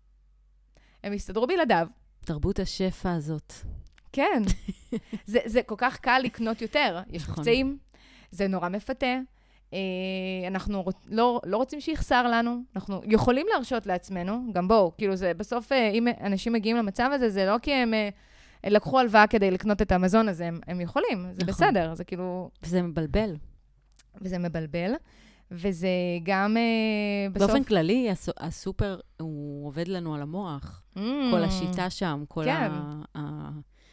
הם הסתדרו בלעדיו.
תרבות השפע הזאת.
כן. זה, זה כל כך קל לקנות יותר. יש מבצעים, זה נורא מפתה. אנחנו לא, לא רוצים שיחסר לנו. אנחנו יכולים להרשות לעצמנו, גם בואו, כאילו זה בסוף, אם אנשים מגיעים למצב הזה, זה לא כי הם לקחו הלוואה כדי לקנות את המזון הזה, הם, הם יכולים, זה נכון. בסדר, זה כאילו...
וזה מבלבל.
וזה מבלבל. וזה גם uh, בסוף...
באופן כללי, הס... הסופר הוא עובד לנו על המוח. Mm, כל השיטה שם, כל כן. ה... ה...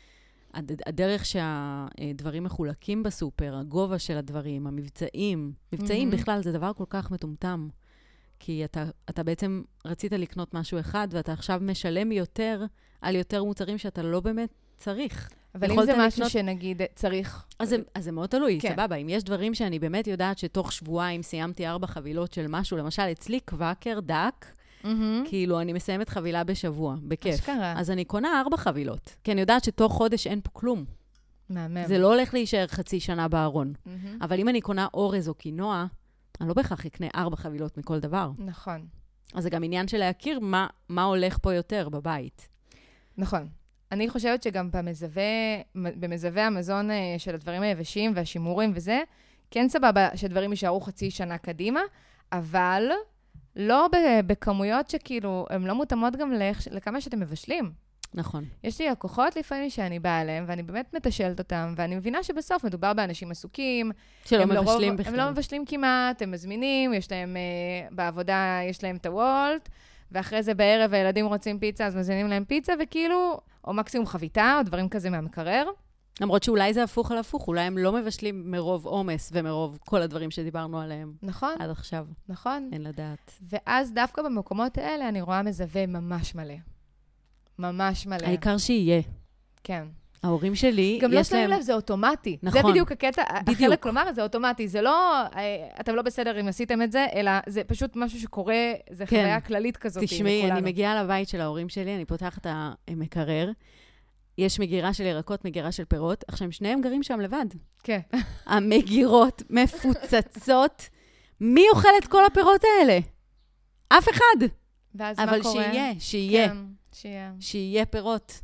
הדרך שהדברים מחולקים בסופר, הגובה של הדברים, המבצעים. מבצעים mm-hmm. בכלל זה דבר כל כך מטומטם. כי אתה, אתה בעצם רצית לקנות משהו אחד, ואתה עכשיו משלם יותר על יותר מוצרים שאתה לא באמת צריך.
אבל אם זה משהו לקנות... שנגיד צריך...
אז זה, אז זה מאוד תלוי, כן. סבבה. אם יש דברים שאני באמת יודעת שתוך שבועיים סיימתי ארבע חבילות של משהו, למשל, אצלי קוואקר דק, mm-hmm. כאילו אני מסיימת חבילה בשבוע, בכיף. אשכרה. אז אני קונה ארבע חבילות, כי אני יודעת שתוך חודש אין פה כלום.
מהמם.
זה לא הולך להישאר חצי שנה בארון. Mm-hmm. אבל אם אני קונה אורז או קינוע, אני לא בהכרח אקנה ארבע חבילות מכל דבר.
נכון.
אז זה גם עניין של להכיר מה, מה הולך פה יותר בבית.
נכון. אני חושבת שגם במזווה, במזווה המזון של הדברים היבשים והשימורים וזה, כן סבבה שדברים יישארו חצי שנה קדימה, אבל לא בכמויות שכאילו, הן לא מותאמות גם לכמה שאתם מבשלים.
נכון.
יש לי לקוחות לפעמים שאני באה אליהם, ואני באמת מתשלת אותם, ואני מבינה שבסוף מדובר באנשים עסוקים.
שלא מבשלים לרוב, בכלל.
הם לא מבשלים כמעט, הם מזמינים, יש להם, בעבודה יש להם את הוולט, ואחרי זה בערב הילדים רוצים פיצה, אז מזמינים להם פיצה, וכאילו, או מקסימום חביתה, או דברים כזה מהמקרר.
למרות שאולי זה הפוך על הפוך, אולי הם לא מבשלים מרוב אומס ומרוב כל הדברים שדיברנו עליהם.
נכון.
עד עכשיו.
נכון.
אין לדעת.
ואז דווקא במקומות האלה אני רואה מזווה ממש מלא. ממש מלא.
העיקר שיהיה.
כן.
ההורים שלי,
גם לא שמים לב, זה אוטומטי.
נכון.
זה בדיוק הקטע,
בדיוק.
החלק כלומר, זה אוטומטי. זה לא, אתם לא בסדר אם עשיתם את זה, אלא זה פשוט משהו שקורה, זה
כן.
חוויה כללית כזאת.
תשמעי, אני מגיעה לבית של ההורים שלי, אני פותחת המקרר, יש מגירה של ירקות, מגירה של פירות, עכשיו שניהם גרים שם לבד.
כן.
המגירות מפוצצות, מי אוכל את כל הפירות האלה? אף אחד.
ואז מה
אבל
קורה?
שיהיה, שיהיה.
כן, שיהיה.
שיהיה פירות.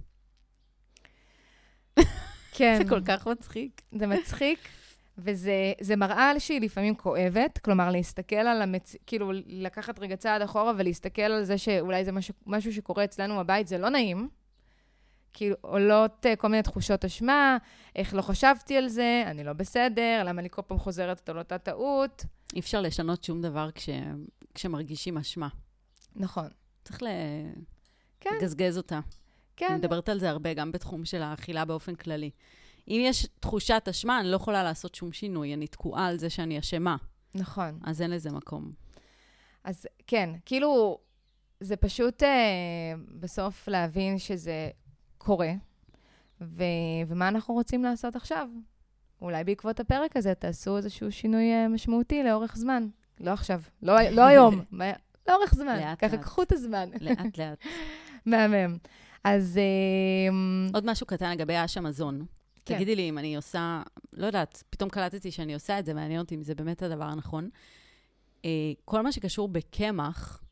כן.
זה כל כך מצחיק.
זה מצחיק, וזה זה מראה שהיא לפעמים כואבת, כלומר, להסתכל על המצ... כאילו, לקחת רגע צעד אחורה ולהסתכל על זה שאולי זה משהו, משהו שקורה אצלנו בבית, זה לא נעים. כאילו, עולות כל מיני תחושות אשמה, איך לא חשבתי על זה, אני לא בסדר, למה אני כל פעם חוזרת על אותה טעות.
אי אפשר לשנות שום דבר כש... כשמרגישים אשמה.
נכון.
צריך ל...
כן.
לגזגז אותה.
כן.
אני מדברת על זה הרבה, גם בתחום של האכילה באופן כללי. אם יש תחושת אשמה, אני לא יכולה לעשות שום שינוי, אני תקועה על זה שאני אשמה.
נכון.
אז אין לזה מקום.
אז כן, כאילו, זה פשוט אה, בסוף להבין שזה קורה, ו- ומה אנחנו רוצים לעשות עכשיו. אולי בעקבות הפרק הזה תעשו איזשהו שינוי אה, משמעותי לאורך זמן. לא עכשיו, לא, לא היום, לאורך זמן.
לאט
ככה
לאט.
קחו את הזמן.
לאט לאט.
מהמם. אז... אה,
עוד משהו קטן לגבי אש המזון.
כן.
תגידי לי אם אני עושה, לא יודעת, פתאום קלטתי שאני עושה את זה, מעניין אותי אם זה באמת הדבר הנכון. אה, כל מה שקשור בקמח,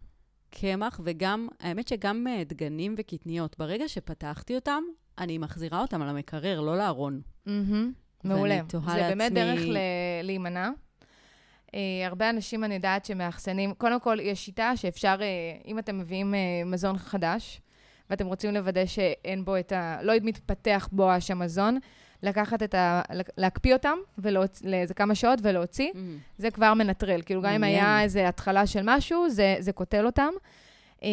קמח, וגם, האמת שגם אה, דגנים וקטניות, ברגע שפתחתי אותם, אני מחזירה אותם על המקרר, לא לארון.
מהמם. מעולה. זה באמת
לעצמי...
דרך ל- להימנע. Uh, הרבה אנשים אני יודעת שמאחסנים, קודם כל יש שיטה שאפשר, uh, אם אתם מביאים uh, מזון חדש, ואתם רוצים לוודא שאין בו את ה... לא מתפתח בו אש המזון, לקחת את ה... להקפיא אותם לאיזה כמה שעות ולהוציא, mm. זה כבר מנטרל. כאילו גם אם היה איזו התחלה של משהו, זה, זה קוטל אותם. Um,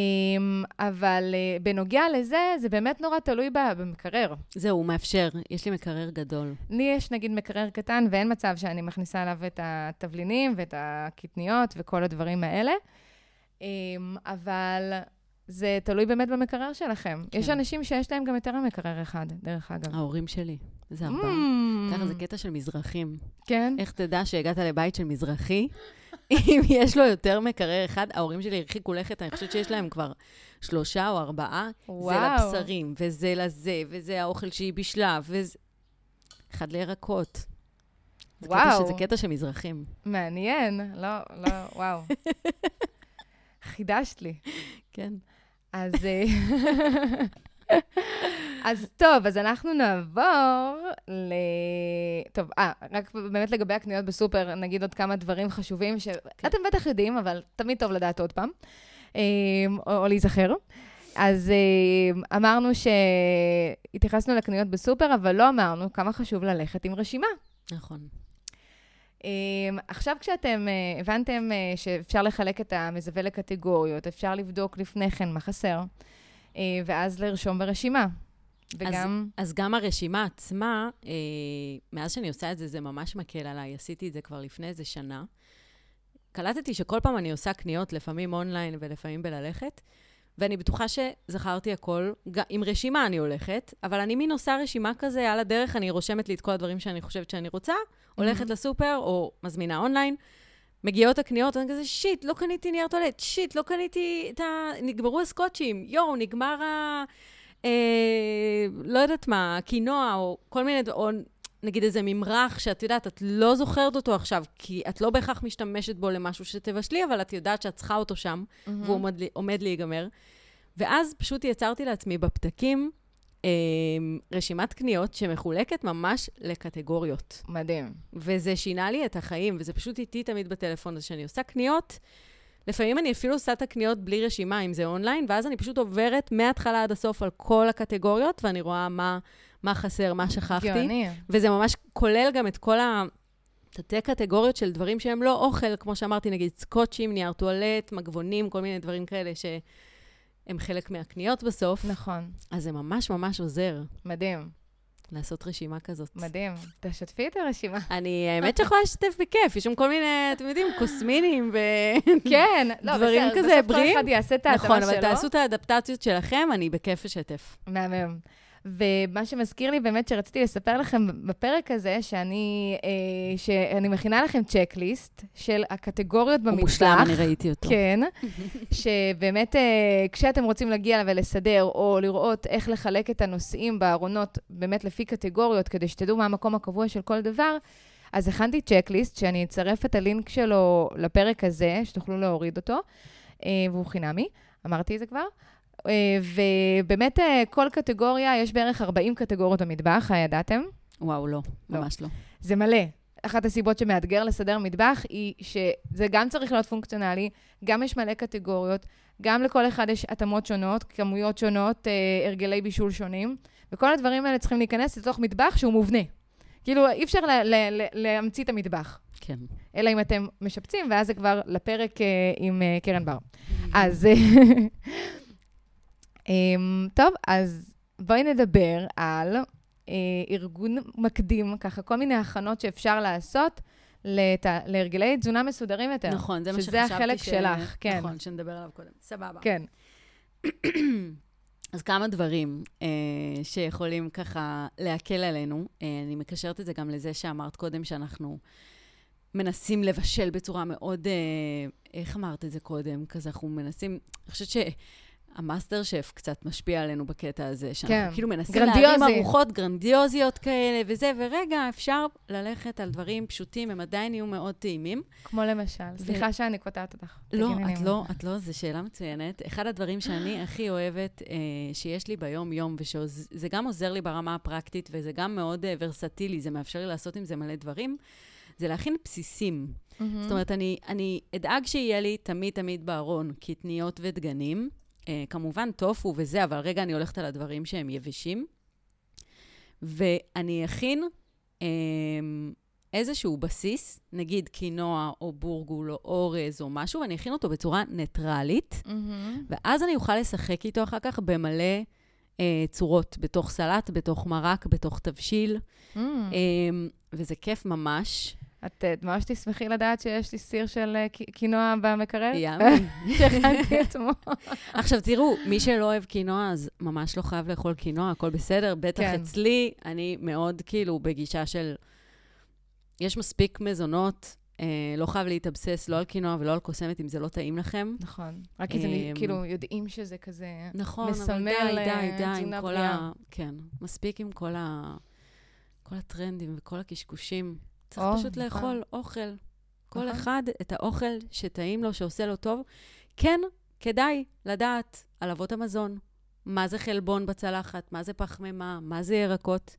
אבל uh, בנוגע לזה, זה באמת נורא תלוי במקרר.
זהו, הוא מאפשר. יש לי מקרר גדול.
לי יש נגיד מקרר קטן, ואין מצב שאני מכניסה עליו את התבלינים ואת הקטניות וכל הדברים האלה. Um, אבל זה תלוי באמת במקרר שלכם. כן. יש אנשים שיש להם גם יותר ממקרר אחד, דרך אגב.
ההורים שלי. זה ארבעה. Mm. ככה זה קטע של מזרחים.
כן.
איך תדע שהגעת לבית של מזרחי? אם יש לו יותר מקרר אחד, ההורים שלי הרחיקו לכת, אני חושבת שיש להם כבר שלושה או ארבעה. וואו. זה לבשרים, וזה לזה, וזה האוכל שהיא בשלה, וזה... אחד לירקות. וואו. זה קטע שזה קטע של מזרחים.
מעניין. לא, לא, וואו. חידשת לי.
כן.
אז... אז טוב, אז אנחנו נעבור ל... טוב, אה, רק באמת לגבי הקניות בסופר, נגיד עוד כמה דברים חשובים שאתם בטח יודעים, אבל תמיד טוב לדעת עוד פעם, או, או להיזכר. אז אמרנו שהתייחסנו לקניות בסופר, אבל לא אמרנו כמה חשוב ללכת עם רשימה.
נכון.
עכשיו כשאתם הבנתם שאפשר לחלק את המזווה לקטגוריות, אפשר לבדוק לפני כן מה חסר, ואז לרשום ברשימה. וגם...
אז, אז גם הרשימה עצמה, אה, מאז שאני עושה את זה, זה ממש מקל עליי. עשיתי את זה כבר לפני איזה שנה. קלטתי שכל פעם אני עושה קניות, לפעמים אונליין ולפעמים בללכת, ואני בטוחה שזכרתי הכל. עם רשימה אני הולכת, אבל אני מין עושה רשימה כזה, על הדרך אני רושמת לי את כל הדברים שאני חושבת שאני רוצה, הולכת mm-hmm. לסופר או מזמינה אונליין, מגיעות הקניות, ואני כזה, שיט, לא קניתי נייר טואלט, שיט, לא קניתי את ה... נגמרו הסקוטשים, יואו, נגמר ה... אה, לא יודעת מה, קינוע, או כל מיני, או נגיד איזה ממרח, שאת יודעת, את לא זוכרת אותו עכשיו, כי את לא בהכרח משתמשת בו למשהו שתבשלי, אבל את יודעת שאת צריכה אותו שם, mm-hmm. והוא עומד, עומד להיגמר. ואז פשוט יצרתי לעצמי בפתקים, אה, רשימת קניות שמחולקת ממש לקטגוריות.
מדהים.
וזה שינה לי את החיים, וזה פשוט איתי תמיד בטלפון, אז שאני עושה קניות, לפעמים אני אפילו עושה את הקניות בלי רשימה, אם זה אונליין, ואז אני פשוט עוברת מההתחלה עד הסוף על כל הקטגוריות, ואני רואה מה, מה חסר, מה שכחתי. גאוני. וזה ממש כולל גם את כל התתי קטגוריות של דברים שהם לא אוכל, כמו שאמרתי, נגיד סקוטשים, נייר טואלט, מגבונים, כל מיני דברים כאלה שהם חלק מהקניות בסוף.
נכון.
אז זה ממש ממש עוזר.
מדהים.
לעשות רשימה כזאת.
מדהים. תשתפי את הרשימה.
אני, האמת שיכולה לשתף בכיף. יש שם כל מיני, אתם יודעים, קוסמינים ודברים כזה בריאים.
בסוף כל אחד יעשה את ההתאמה שלו.
נכון, אבל תעשו את האדפטציות שלכם, אני בכיף אשתף.
מהמם. ומה שמזכיר לי באמת שרציתי לספר לכם בפרק הזה, שאני, אה, שאני מכינה לכם צ'קליסט של הקטגוריות במטבח. הוא
מושלם, אני ראיתי אותו.
כן, שבאמת אה, כשאתם רוצים להגיע ולסדר, או לראות איך לחלק את הנושאים בארונות, באמת לפי קטגוריות, כדי שתדעו מה המקום הקבוע של כל דבר, אז הכנתי צ'קליסט, שאני אצרף את הלינק שלו לפרק הזה, שתוכלו להוריד אותו, אה, והוא חינמי, אמרתי את זה כבר. ובאמת כל קטגוריה, יש בערך ארבעים קטגוריות במטבח, הידעתם?
וואו, לא, ממש לא.
זה מלא. אחת הסיבות שמאתגר לסדר מטבח היא שזה גם צריך להיות פונקציונלי, גם יש מלא קטגוריות, גם לכל אחד יש התאמות שונות, כמויות שונות, הרגלי בישול שונים, וכל הדברים האלה צריכים להיכנס לתוך מטבח שהוא מובנה. כאילו, אי אפשר להמציא את המטבח.
כן.
אלא אם אתם משפצים, ואז זה כבר לפרק עם קרן בר. אז... טוב, אז בואי נדבר על ארגון מקדים, ככה כל מיני הכנות שאפשר לעשות להרגלי תזונה מסודרים יותר.
נכון, זה מה שחשבתי.
שזה החלק שלך, כן.
נכון, שנדבר עליו קודם. סבבה.
כן.
אז כמה דברים שיכולים ככה להקל עלינו. אני מקשרת את זה גם לזה שאמרת קודם שאנחנו מנסים לבשל בצורה מאוד, איך אמרת את זה קודם? כזה אנחנו מנסים, אני חושבת ש... המאסטר שף קצת משפיע עלינו בקטע הזה, שאנחנו כן. כאילו מנסים להרים ארוחות גרנדיוזיות כאלה וזה, ורגע אפשר ללכת על דברים פשוטים, הם עדיין יהיו מאוד טעימים.
כמו למשל, ו... סליחה שאני קוטעת אותך.
לא, את לא, את לא, זו שאלה מצוינת. אחד הדברים שאני הכי אוהבת אה, שיש לי ביום-יום, וזה גם עוזר לי ברמה הפרקטית, וזה גם מאוד אה, ורסטילי, זה מאפשר לי לעשות עם זה מלא דברים, זה להכין בסיסים. Mm-hmm. זאת אומרת, אני, אני אדאג שיהיה לי תמיד תמיד בארון קטניות ודגנים, Uh, כמובן טופו וזה, אבל רגע אני הולכת על הדברים שהם יבשים. ואני אכין um, איזשהו בסיס, נגיד קינוע או בורגול או אורז או משהו, ואני אכין אותו בצורה ניטרלית, mm-hmm. ואז אני אוכל לשחק איתו אחר כך במלא uh, צורות, בתוך סלט, בתוך מרק, בתוך תבשיל, mm-hmm. um, וזה כיף ממש.
את ממש תשמחי לדעת שיש לי סיר של קינוע במקרר?
יאמן.
שהכנתי אתמול.
עכשיו תראו, מי שלא אוהב קינוע, אז ממש לא חייב לאכול קינוע, הכל בסדר. בטח אצלי, אני מאוד כאילו בגישה של, יש מספיק מזונות, לא חייב להתאבסס לא על קינוע ולא על קוסמת, אם זה לא טעים לכם.
נכון. רק כי זה כאילו יודעים שזה כזה
מסמל תזונה בריאה. כן, מספיק עם כל הטרנדים וכל הקשקושים. צריך oh, פשוט לאכול נכון. אוכל. כל נכון. אחד את האוכל שטעים לו, שעושה לו טוב. כן, כדאי לדעת על אבות המזון, מה זה חלבון בצלחת, מה זה פחמימה, מה זה ירקות,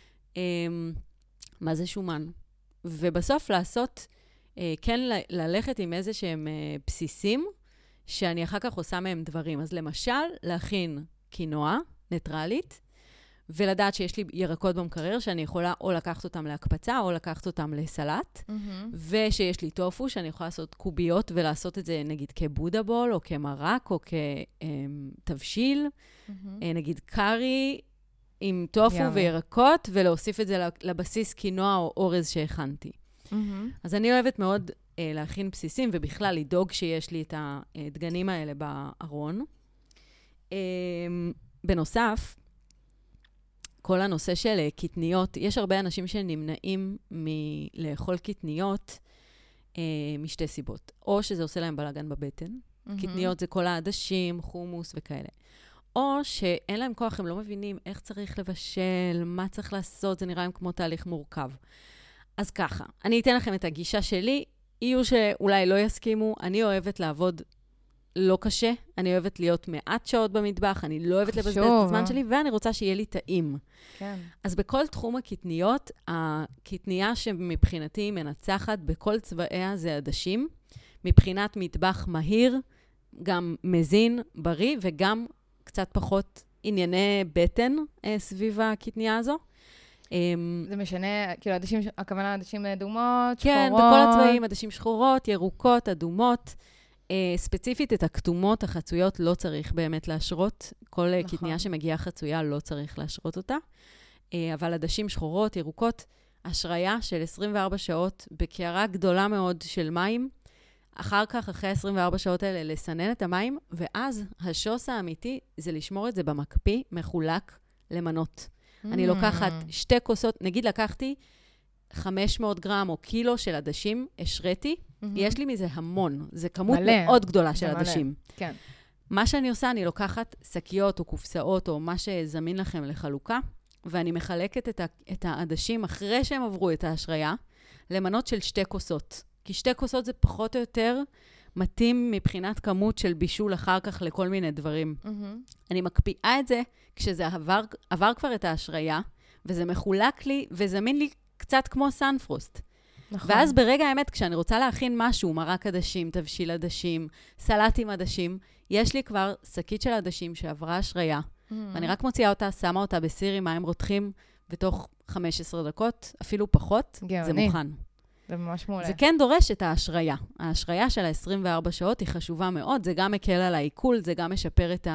מה זה שומן. ובסוף לעשות, כן ללכת עם איזה שהם בסיסים, שאני אחר כך עושה מהם דברים. אז למשל, להכין קינוע ניטרלית, ולדעת שיש לי ירקות במקרר, שאני יכולה או לקחת אותם להקפצה, או לקחת אותם לסלט, mm-hmm. ושיש לי טופו, שאני יכולה לעשות קוביות, ולעשות את זה נגיד כבודבול, או כמרק, או כתבשיל, mm-hmm. נגיד קרי, עם טופו yeah. וירקות, ולהוסיף את זה לבסיס קינוע או אורז שהכנתי. Mm-hmm. אז אני אוהבת מאוד אה, להכין בסיסים, ובכלל לדאוג שיש לי את הדגנים האלה בארון. אה, בנוסף, כל הנושא של קטניות, יש הרבה אנשים שנמנעים מלאכול קטניות אה, משתי סיבות. או שזה עושה להם בלגן בבטן, mm-hmm. קטניות זה כל העדשים, חומוס וכאלה. או שאין להם כוח, הם לא מבינים איך צריך לבשל, מה צריך לעשות, זה נראה להם כמו תהליך מורכב. אז ככה, אני אתן לכם את הגישה שלי, יהיו שאולי לא יסכימו, אני אוהבת לעבוד לא קשה, אני אוהבת להיות מעט שעות במטבח, אני לא אוהבת לבזבז את הזמן שלי, ואני רוצה שיהיה לי טעים.
כן.
אז בכל תחום הקטניות, הקטניה שמבחינתי מנצחת בכל צבעיה זה עדשים, מבחינת מטבח מהיר, גם מזין, בריא, וגם קצת פחות ענייני בטן אה, סביב הקטניה הזו.
זה משנה, כאילו, עדשים, הכוונה עדשים אדומות,
כן,
שחורות.
כן, בכל הצבעים, עדשים שחורות, ירוקות, אדומות. Uh, ספציפית את הכתומות, החצויות לא צריך באמת להשרות. כל נכון. קטניה שמגיעה חצויה לא צריך להשרות אותה. Uh, אבל עדשים שחורות, ירוקות, השריה של עשרים וארבע שעות בקערה גדולה מאוד של מים. אחר כך, אחרי עשרים וארבע שעות האלה, לסנן את המים, ואז השוס האמיתי זה לשמור את זה במקפיא, מחולק למנות. אני לוקחת שתי כוסות, נגיד לקחתי חמש מאות גרם או קילו של עדשים, השריתי, יש לי מזה המון. זה כמות מאוד גדולה של עדשים.
כן.
מה שאני עושה, אני לוקחת שקיות או קופסאות או מה שזמין לכם לחלוקה, ואני מחלקת את, ה- את העדשים אחרי שהם עברו את ההשריה, למנות של שתי כוסות. כי שתי כוסות זה פחות או יותר מתאים מבחינת כמות של בישול אחר כך לכל מיני דברים. Mm-hmm. אני מקפיאה את זה כשזה עבר, עבר כבר את ההשריה, וזה מחולק לי וזמין לי קצת כמו סנפרוסט. נכון. ואז ברגע האמת, כשאני רוצה להכין משהו, מרק עדשים, תבשיל עדשים, סלט עם עדשים, יש לי כבר שקית של עדשים שעברה השריה, mm-hmm. ואני רק מוציאה אותה, שמה אותה בסיר עם מים רותחים, בתוך חמש עשרה דקות, אפילו פחות, גאוני. זה מוכן.
זה ממש מעולה.
זה כן דורש את ההשריה. ההשריה של ה-עשרים וארבע שעות היא חשובה מאוד, זה גם מקל על העיכול, זה גם משפר את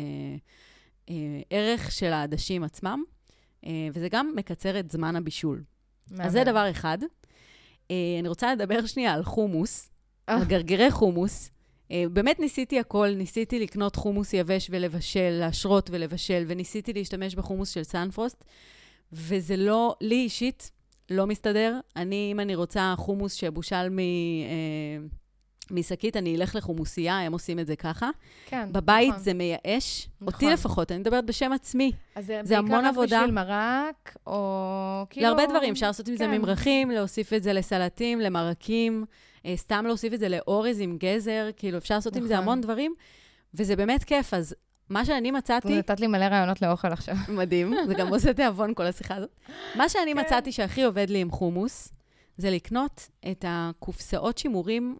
הערך של העדשים עצמם, וזה גם מקצר את זמן הבישול. מעבר. אז זה דבר אחד. אני רוצה לדבר שנייה על חומוס, על גרגירי חומוס. באמת ניסיתי הכל, ניסיתי לקנות חומוס יבש ולבשל, להשרות ולבשל, וניסיתי להשתמש בחומוס של סנפרוסט, וזה לא, לי אישית, לא מסתדר. אני, אם אני רוצה חומוס שבושל מ, אה, מסקית, אני אלך לחומוסייה, הם עושים את זה ככה.
כן,
בבית
נכון.
זה מייאש.
נכון.
אותי לפחות, אני מדברת בשם עצמי.
אז זה,
זה המון עבודה.
בעיקר רק בשביל מרק, או כאילו...
להרבה דברים, אפשר לעשות עם
כן.
זה ממרחים, להוסיף את זה לסלטים, למרקים, אה, סתם להוסיף את זה לאורז עם גזר, כאילו אפשר לעשות נכון. עם זה המון דברים, וזה באמת כיף. אז מה שאני מצאתי...
נתת לי מלא רעיונות לאוכל עכשיו.
מדהים, זה גם עושה תיאבון כל השיחה הזאת. מה שאני מצאתי שהכי עובד לי עם חומוס, זה לקנות את הקופסאות שימורים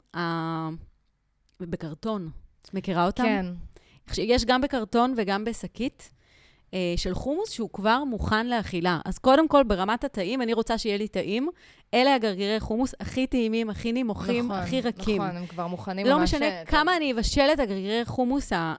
בקרטון. מכירה אותם?
כן.
יש גם בקרטון וגם בשקית של חומוס שהוא כבר מוכן לאכילה. אז קודם כל, ברמת התאים, אני רוצה שיהיה לי תאים. אלה הגרגירי חומוס הכי טעימים, הכי נימוכים,
נכון,
הכי רכים.
נכון, הם כבר מוכנים
לא
ממש...
משנה כמה אני אבשל את הגרגירי חומוס ה...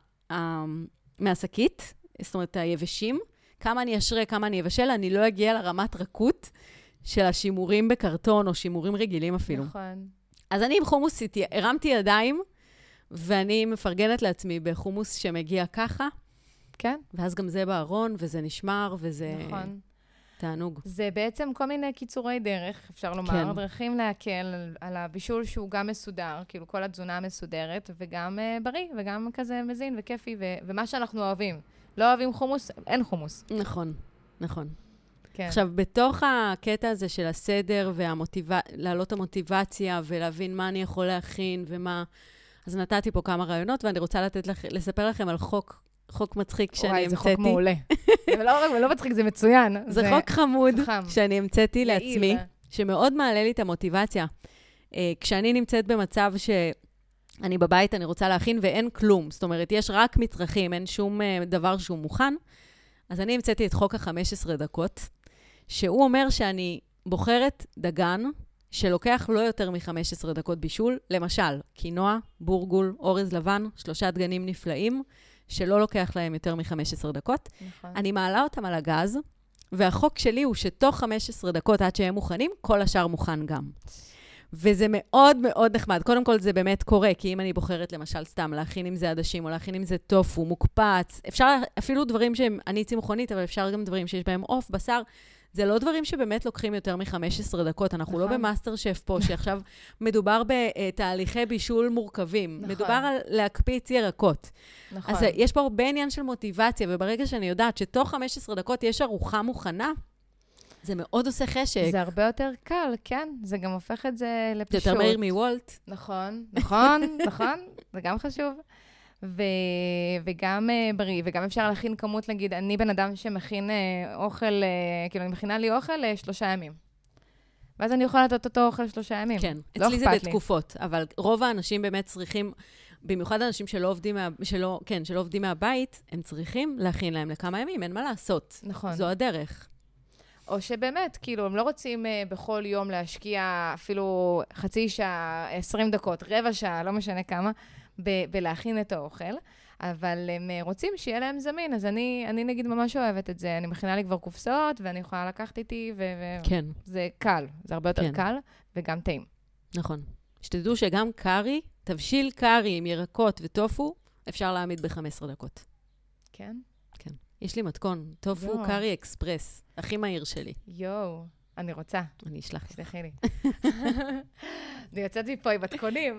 מהשקית, זאת אומרת, היבשים, כמה אני אשרה, כמה אני אבשל, אני לא אגיע לרמת רכות של השימורים בקרטון, או שימורים רגילים אפילו.
נכון.
אז אני עם חומוס, הרמתי ידיים, ואני מפרגנת לעצמי בחומוס שמגיע ככה,
כן.
ואז גם זה בארון, וזה נשמר, וזה
נכון.
תענוג.
זה בעצם כל מיני קיצורי דרך, אפשר לומר, כן. דרכים להקל על, על הבישול שהוא גם מסודר, כאילו כל התזונה מסודרת, וגם uh, בריא, וגם כזה מזין וכיפי, ו- ומה שאנחנו אוהבים. לא אוהבים חומוס, אין חומוס.
נכון, נכון.
כן.
עכשיו, בתוך הקטע הזה של הסדר, והמוטיבציה, להעלות המוטיבציה, ולהבין מה אני יכול להכין, ומה... אז נתתי פה כמה רעיונות, ואני רוצה לתת לך, לספר לכם על חוק, חוק מצחיק שאני המצאתי.
וואי, זה חוק מעולה. זה לא רק, ולא מצחיק, זה מצוין.
זה, זה חוק חמוד חכם. שאני המצאתי לעצמי, שמאוד מעלה לי את המוטיבציה. כשאני נמצאת במצב שאני בבית, אני רוצה להכין, ואין כלום. זאת אומרת, יש רק מצרכים, אין שום דבר שהוא מוכן. אז אני המצאתי את חוק ה-חמש עשרה דקות, שהוא אומר שאני בוחרת דגן, שלוקח לא יותר מ-חמש עשרה דקות בישול, למשל, קינוע, בורגול, אורז לבן, שלושה דגנים נפלאים, שלא לוקח להם יותר מ-חמש עשרה דקות. נכון. אני מעלה אותם על הגז, והחוק שלי הוא שתוך חמש עשרה דקות עד שהם מוכנים, כל השאר מוכן גם. וזה מאוד מאוד נחמד. קודם כל זה באמת קורה, כי אם אני בוחרת למשל סתם להכין עם זה עדשים, או להכין עם זה טופו, מוקפץ, אפשר אפילו דברים שהם, אני צמחונית, אבל אפשר גם דברים שיש בהם עוף, בשר, זה לא דברים שבאמת לוקחים יותר מ-חמש עשרה דקות. אנחנו נכון. לא במאסטר שף פה, שעכשיו מדובר בתהליכי בישול מורכבים. נכון. מדובר על להקפיץ ירקות. נכון. אז יש פה הרבה עניין של מוטיבציה, וברגע שאני יודעת שתוך חמש עשרה דקות יש ארוחה מוכנה, זה מאוד עושה חשק.
זה הרבה יותר קל, כן. זה גם הופך את זה לפישוט.
זה יותר מהיר מוולט.
נכון, נכון, נכון. זה גם חשוב. ו... וגם uh, בריא, וגם אפשר להכין כמות, נגיד, אני בן אדם שמכין uh, אוכל, uh, כאילו, אני מכינה לי אוכל uh, שלושה ימים. ואז אני יכולה לתת אותו אוכל שלושה ימים.
כן,
לא
אצלי זה בתקופות, אבל רוב האנשים באמת צריכים, במיוחד אנשים שלא עובדים, מה... שלא, כן, שלא עובדים מהבית, הם צריכים להכין להם לכמה ימים, אין מה לעשות. נכון. זו הדרך.
או שבאמת, כאילו, הם לא רוצים uh, בכל יום להשקיע אפילו חצי שעה, עשרים דקות, רבע שעה, לא משנה כמה, ב- בלהכין את האוכל, אבל הם רוצים שיהיה להם זמין, אז אני, אני נגיד ממש אוהבת את זה, אני מכינה לי כבר קופסאות, ואני יכולה לקחת איתי, ו-
כן.
זה קל, זה הרבה יותר
כן.
קל, וגם טעים.
נכון. שתדעו שגם קארי, תבשיל קארי עם ירקות וטופו, אפשר להעמיד ב-חמש עשרה דקות.
כן?
כן. יש לי מתכון, טופו
יואו.
קארי אקספרס, הכי מהיר שלי.
יואו, אני רוצה.
אני אשלח לך.
תשלחי לי. אני יוצאת מפה עם מתכונים.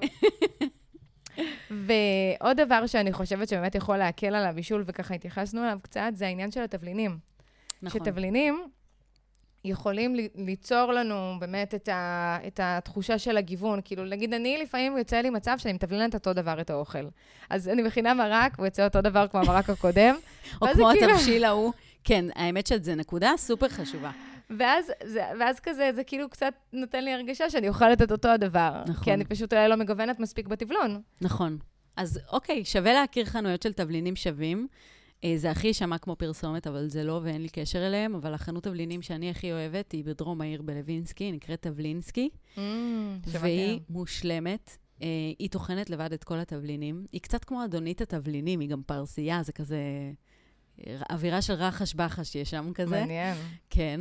ועוד דבר שאני חושבת שבאמת יכול להקל על הבישול, וככה התייחסנו אליו קצת, זה העניין של התבלינים.
נכון.
שתבלינים יכולים ליצור לנו באמת את, ה, את התחושה של הגיוון. כאילו, נגיד, אני לפעמים יוצא לי מצב שאני מתבלנת אותו דבר את האוכל. אז אני מכינה מרק, הוא יוצא אותו דבר כמו המרק הקודם.
או כמו כאילו... התבשיל ההוא. כן, האמת שזה נקודה סופר חשובה.
ואז, זה, ואז כזה, זה כאילו קצת נותן לי הרגשה שאני אוכלת את אותו הדבר.
נכון.
כי אני פשוט אולי לא מגוונת מספיק בטבלון.
נכון. אז אוקיי, שווה להכיר חנויות של תבלינים שווים. זה הכי שמע כמו פרסומת, אבל זה לא ואין לי קשר אליהם, אבל החנות תבלינים שאני הכי אוהבת היא בדרום העיר בלווינסקי, נקראת תבלינסקי,
Mm,
והיא מושלמת. היא טוחנת לבד את כל התבלינים. היא קצת כמו אדונית התבלינים, היא גם פרסייה, זה כזה אווירה של רחש בחש שיש שם כזה.
מעניין.
כן.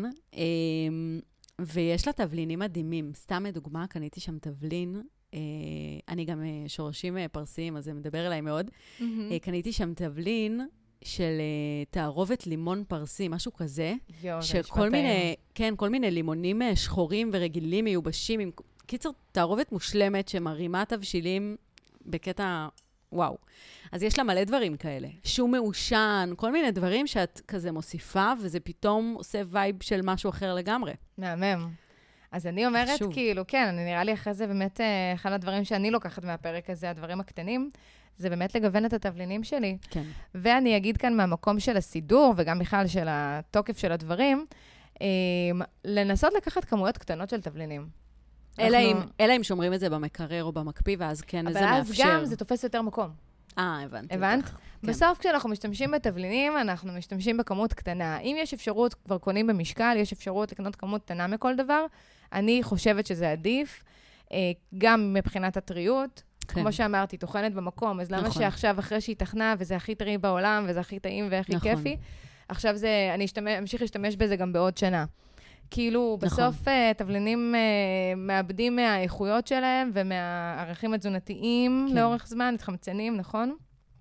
ויש לה תבלינים מדהימים. סתם לדוגמה, קניתי שם תבלין, אני גם שורשים פרסיים, אז זה מדבר אליי מאוד. קניתי שם תבלין של תערובת לימון פרסי, משהו כזה.
יו,
שכל מיני, כן, כל מיני לימונים שחורים ורגילים מיובשים. עם, קיצור, תערובת מושלמת שמרימה תבשילים בקטע, וואו. אז יש לה מלא דברים כאלה. שום מעושן, כל מיני דברים שאת כזה מוסיפה, וזה פתאום עושה וייב של משהו אחר לגמרי.
מהמם. אז אני אומרת,
שוב.
כאילו, כן, אני נראה לי אחרי זה באמת, אחד הדברים שאני לוקחת מהפרק הזה, הדברים הקטנים, זה באמת לגוון את התבלינים שלי.
כן.
ואני אגיד כאן מהמקום של הסידור, וגם בכלל של התוקף של הדברים, לנסות לקחת כמויות קטנות של תבלינים.
אלא אם, אלא אם שומרים את זה במקרר או במקפיא, ואז כן, זה מאפשר.
אבל אז גם זה תופס יותר מקום.
אה, הבנתי.
הבנת? בסוף כשאנחנו משתמשים בתבלינים, אנחנו משתמשים בכמות קטנה. אם יש אפשרות, כבר קונים במשקל, יש אפשרות לקנות כמות קטנה מכל דבר, אני חושבת שזה עדיף, גם מבחינת הטריות. כמו שאמרתי, טוחנת במקום, אז למה שעכשיו, אחרי שהיא תכנה, וזה הכי טרי בעולם, וזה הכי טעים והכי כיפי, עכשיו זה, אני אמשיך להשתמש בזה גם בעוד שנה. כאילו, בסוף תבלינים מאבדים מהאיכויות שלהם, ומהערכים התזונתיים לאורך זמן, מתחמצנים, נכון?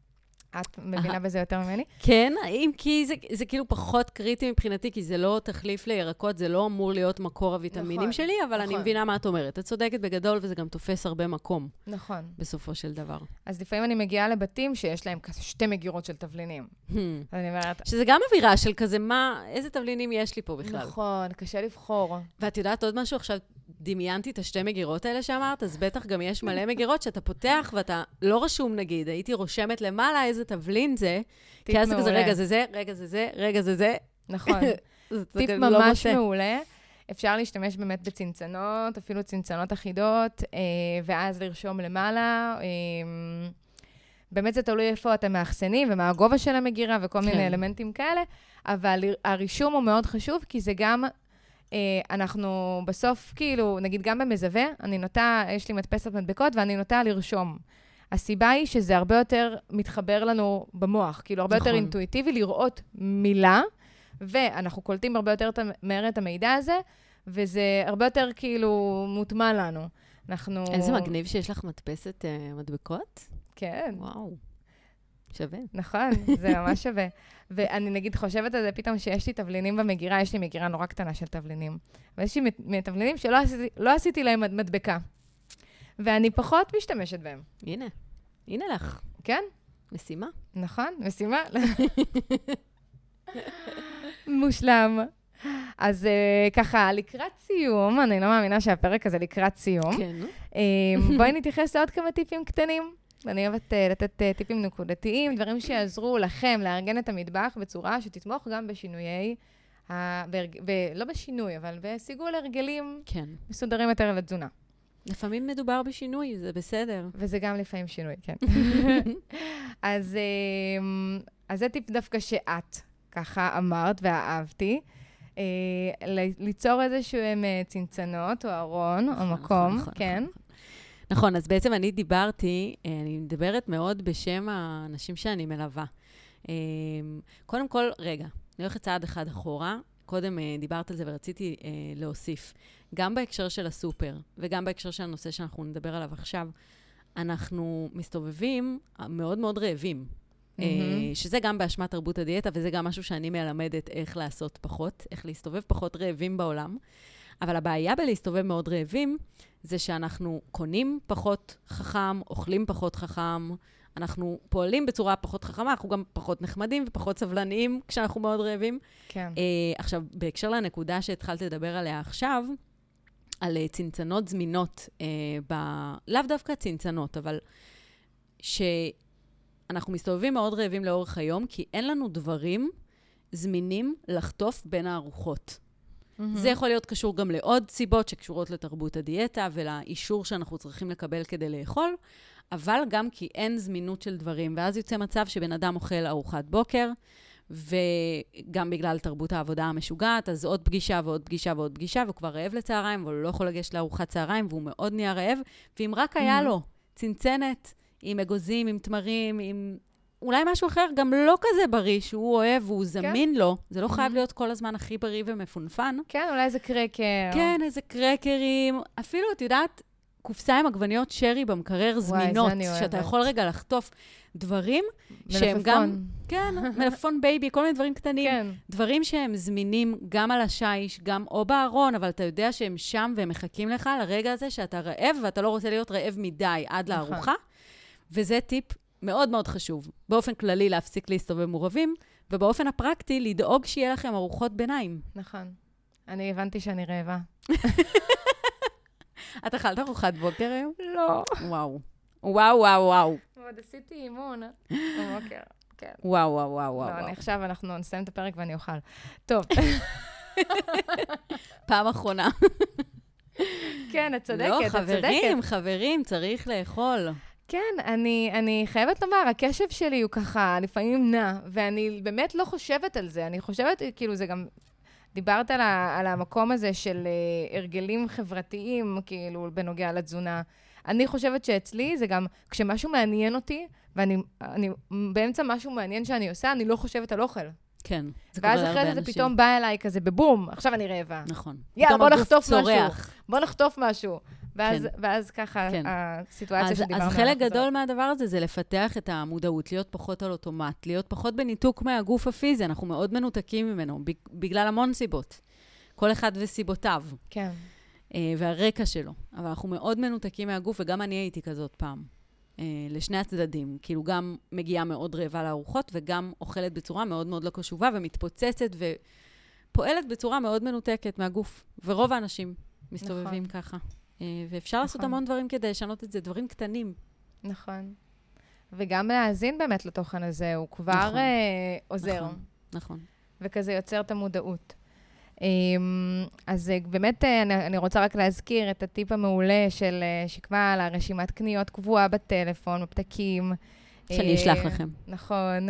את מבינה בזה יותר ממני?
כן, אם כי זה, זה כאילו פחות קריטי מבחינתי, כי זה לא תחליף לירקות, זה לא אמור להיות מקור הוויטמינים נכון, שלי, אבל נכון. אני מבינה מה את אומרת. את צודקת בגדול, וזה גם תופס הרבה מקום.
נכון.
בסופו של דבר.
אז לפעמים אני מגיעה לבתים שיש להם כזה שתי מגירות של תבלינים. Hmm. אני אומרת...
שזה גם אווירה של כזה, מה, איזה תבלינים יש לי פה בכלל?
נכון, קשה לבחור.
ואת יודעת עוד משהו עכשיו? דמיינתי את השתי מגירות האלה שאמרת, אז בטח גם יש מלא מגירות שאתה פותח ואתה לא רשום נגיד, הייתי רושמת למעלה איזה תבלין זה, כי אז כזה רגע זה זה, רגע זה זה, רגע זה זה.
נכון. טיפ ממש מעולה. אפשר להשתמש באמת בצנצנות, אפילו צנצנות אחידות, ואז לרשום למעלה. באמת זה תלוי איפה אתם מאחסנים, ומה הגובה של המגירה, וכל מיני אלמנטים כאלה, אבל הרישום הוא מאוד חשוב, כי זה גם... אנחנו בסוף, כאילו, נגיד גם במזווה, אני נוטה, יש לי מדפסת מדבקות, ואני נוטה לרשום. הסיבה היא שזה הרבה יותר מתחבר לנו במוח, כאילו, הרבה יותר אינטואיטיבי לראות מילה, ואנחנו קולטים הרבה יותר מהר את המידע הזה, וזה הרבה יותר, כאילו, מוטמע לנו. אנחנו...
איזה מגניב שיש לך מדפסת מדבקות?
כן.
וואו. שווה.
נכון, זה ממש שווה. ואני נגיד חושבת על זה פתאום שיש לי תבלינים במגירה, יש לי מגירה נורא קטנה של תבלינים. ויש לי תבלינים שלא עשיתי, לא עשיתי להם מדבקה. ואני פחות משתמשת בהם.
הנה, הנה לך.
כן?
משימה.
נכון, משימה. מושלם. אז ככה, לקראת סיום, אני לא מאמינה שהפרק הזה לקראת סיום.
כן.
בואי נתייחס לעוד כמה טיפים קטנים. אני אוהבת לתת טיפים נקודתיים, דברים שיעזרו לכם לארגן את המטבח בצורה שתתמוך גם בשינויי, לא בשינוי, אבל בסיגול הרגלים מסודרים יותר לתזונה.
לפעמים מדובר בשינוי, זה בסדר.
וזה גם לפעמים שינוי, כן. אז זה טיפ דווקא שאת ככה אמרת ואהבתי, ליצור איזשהם צנצנות או ארון או מקום, כן.
נכון, אז בעצם אני דיברתי, אני מדברת מאוד בשם האנשים שאני מלווה. קודם כל, רגע, אני הולכת צעד אחד אחורה, קודם דיברת על זה ורציתי להוסיף, גם בהקשר של הסופר, וגם בהקשר של הנושא שאנחנו נדבר עליו עכשיו, אנחנו מסתובבים מאוד מאוד רעבים. שזה גם באשמת תרבות הדיאטה, וזה גם משהו שאני מלמדת איך לעשות פחות, איך להסתובב פחות רעבים בעולם. אבל הבעיה בלהסתובב מאוד רעבים, זה שאנחנו קונים פחות חכם, אוכלים פחות חכם, אנחנו פועלים בצורה פחות חכמה, אנחנו גם פחות נחמדים ופחות סבלניים כשאנחנו מאוד רעבים.
כן.
Uh, עכשיו, בהקשר לנקודה שהתחלת לדבר עליה עכשיו, על uh, צנצנות זמינות, uh, ב... לאו דווקא צנצנות, אבל שאנחנו מסתובבים מאוד רעבים לאורך היום, כי אין לנו דברים זמינים לחטוף בין הארוחות. Mm-hmm. זה יכול להיות קשור גם לעוד סיבות שקשורות לתרבות הדיאטה ולאישור שאנחנו צריכים לקבל כדי לאכול, אבל גם כי אין זמינות של דברים, ואז יוצא מצב שבן אדם אוכל ארוחת בוקר, וגם בגלל תרבות העבודה המשוגעת, אז עוד פגישה ועוד פגישה ועוד פגישה, והוא כבר רעב לצהריים, אבל הוא לא יכול לגשת לארוחת צהריים, והוא מאוד נהיה רעב, ואם רק היה לו צנצנת עם אגוזים, עם תמרים, עם אולי משהו אחר, גם לא כזה בריא, שהוא אוהב והוא זמין לו, זה לא חייב להיות כל הזמן הכי בריא ומפונפן.
כן, אולי איזה קרקר.
כן, איזה קרקרים, אפילו, את יודעת, קופסה עם עגבניות שרי במקרר זמינות, שאתה יכול רגע לחטוף דברים שהם גם... כן, מלפפון בייבי, כל מיני דברים קטנים.
כן.
דברים שהם זמינים גם על השיש, גם או בארון, אבל אתה יודע שהם שם והם מחכים לך לרגע הזה שאתה רעב, ואתה לא רוצה להיות רעב מדי עד לארוחה. וזה טיפ מאוד מאוד חשוב. באופן כללי להפסיק להסתובב מורבים, ובאופן הפרקטי לדאוג שיהיה לכם ארוחות ביניים.
נכון. אני הבנתי שאני רעבה.
את אכלת ארוחת בוקר היום?
לא.
וואו. וואו, וואו, וואו.
עוד עשיתי אימון בבוקר, כן.
וואו, וואו, וואו, וואו.
לא, אני עכשיו, אנחנו נסיים את הפרק ואני אוכל. טוב.
פעם אחרונה.
כן, את צודקת, את צודקת.
לא, חברים, חברים, צריך לאכול.
כן, אני, אני חייבת לומר, הקשב שלי הוא ככה, לפעמים נע, ואני באמת לא חושבת על זה. אני חושבת, כאילו, זה גם... דיברת על, ה, על המקום הזה של uh, הרגלים חברתיים, כאילו, בנוגע לתזונה. אני חושבת שאצלי זה גם, כשמשהו מעניין אותי, ואני אני, באמצע משהו מעניין שאני עושה, אני לא חושבת על אוכל.
כן, זה קורה להרבה אנשים.
ואז אחרי זה פתאום בא אליי כזה בבום, עכשיו אני רעבה.
נכון.
יאללה, בוא נחטוף משהו. בוא נחטוף משהו. ואז,
כן.
ואז ככה
כן.
הסיטואציה
אז,
שדיברנו.
אז חלק גדול מהדבר הזה זה לפתח את המודעות, להיות פחות על אוטומט, להיות פחות בניתוק מהגוף הפיזי, אנחנו מאוד מנותקים ממנו, בגלל המון סיבות. כל אחד וסיבותיו.
כן.
והרקע שלו. אבל אנחנו מאוד מנותקים מהגוף, וגם אני הייתי כזאת פעם. לשני הצדדים. כאילו גם מגיעה מאוד רעבה לארוחות, וגם אוכלת בצורה מאוד מאוד לא קשובה, ומתפוצצת ופועלת בצורה מאוד מנותקת מהגוף. ורוב האנשים מסתובבים נכון. ככה. ואפשר נכון. לעשות המון דברים כדי לשנות את זה, דברים קטנים.
נכון. וגם להאזין באמת לתוכן הזה, הוא כבר נכון. אה, עוזר.
נכון, נכון.
וכזה יוצר את המודעות. אז באמת אני, אני רוצה רק להזכיר את הטיפ המעולה של שקמה על הרשימת קניות קבועה בטלפון, בפתקים.
שאני אשלח לכם.
נכון.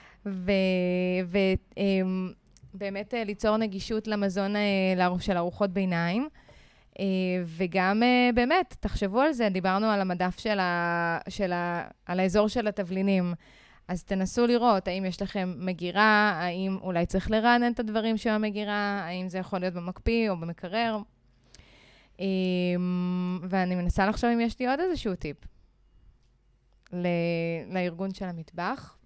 ובאמת ליצור נגישות למזון של ארוחות ביניים. וגם באמת, תחשבו על זה, דיברנו על המדף של ה, של ה, על האזור של התבלינים. אז תנסו לראות האם יש לכם מגירה, האם אולי צריך לרענן את הדברים של המגירה, האם זה יכול להיות במקפיא או במקרר. ואני מנסה לחשוב אם יש לי עוד איזשהו טיפ לארגון של המטבח.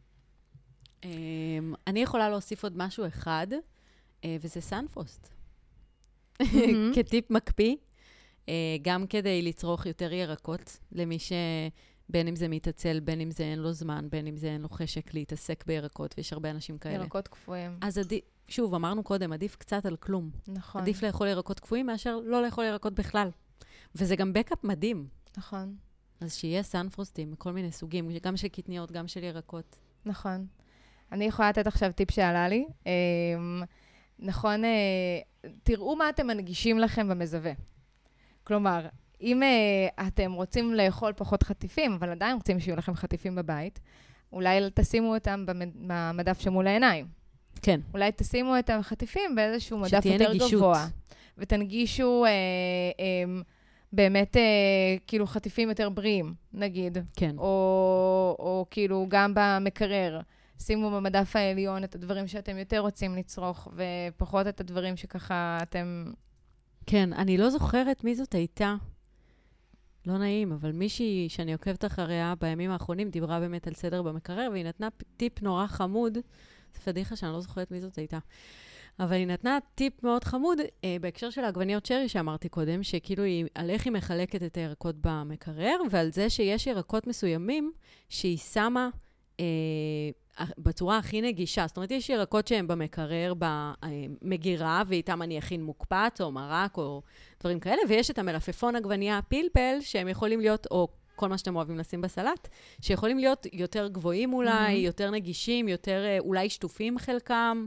אני יכולה להוסיף עוד משהו אחד, וזה סנפרוסט. כטיפ מקפיא, גם כדי לצרוך יותר ירקות, למי ש... בין אם זה מתעצל, בין אם זה אין לו זמן, בין אם זה אין לו חשק להתעסק בירקות, ויש הרבה אנשים כאלה.
ירקות קפואים.
אז עדיף, שוב, אמרנו קודם, עדיף קצת על כלום.
נכון.
עדיף לאכול ירקות קפואים מאשר לא לאכול ירקות בכלל. וזה גם בקאפ מדהים.
נכון.
אז שיהיה סנפרוסטים, כל מיני סוגים, גם של קטניות, גם של ירקות.
נכון. אני יכולה לתת עכשיו טיפ שעלה לי. נכון, תראו מה אתם מנגישים לכם במזווה. כלומר, אם uh, אתם רוצים לאכול פחות חטיפים, אבל עדיין רוצים שיהיו לכם חטיפים בבית, אולי תשימו אותם במדף שמול העיניים.
כן.
אולי תשימו את החטיפים באיזשהו מדף יותר נגישות. גבוה. ותנגישו uh, um, באמת uh, כאילו חטיפים יותר בריאים, נגיד.
כן.
או, או כאילו גם במקרר. שימו במדף העליון את הדברים שאתם יותר רוצים לצרוך, ופחות את הדברים שככה אתם...
כן, אני לא זוכרת מי זאת הייתה. לא נעים, אבל מישהי שאני עוקבת אחריה בימים האחרונים דיברה באמת על סדר במקרר, והיא נתנה טיפ נורא חמוד, זה פדיחה שאני לא זוכרת מי זאת הייתה, אבל היא נתנה טיפ מאוד חמוד אה, בהקשר של העגבניות שרי שאמרתי קודם, שכאילו היא, על איך היא מחלקת את הירקות במקרר, ועל זה שיש ירקות מסוימים שהיא שמה אה, בצורה הכי נגישה. זאת אומרת, יש ירקות שהם במקרר, במגירה, ואיתם אני אכין מוקפץ או מרק או דברים כאלה, ויש את המלפפון עגבנייה פלפל, שהם יכולים להיות, או כל מה שאתם אוהבים לשים בסלט, שיכולים להיות יותר גבוהים אולי, mm-hmm. יותר נגישים, יותר אולי שטופים חלקם,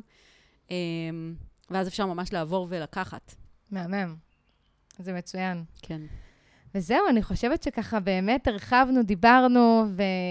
ואז אפשר ממש לעבור ולקחת.
מהמם. זה מצוין.
כן.
וזהו, אני חושבת שככה באמת הרחבנו, דיברנו,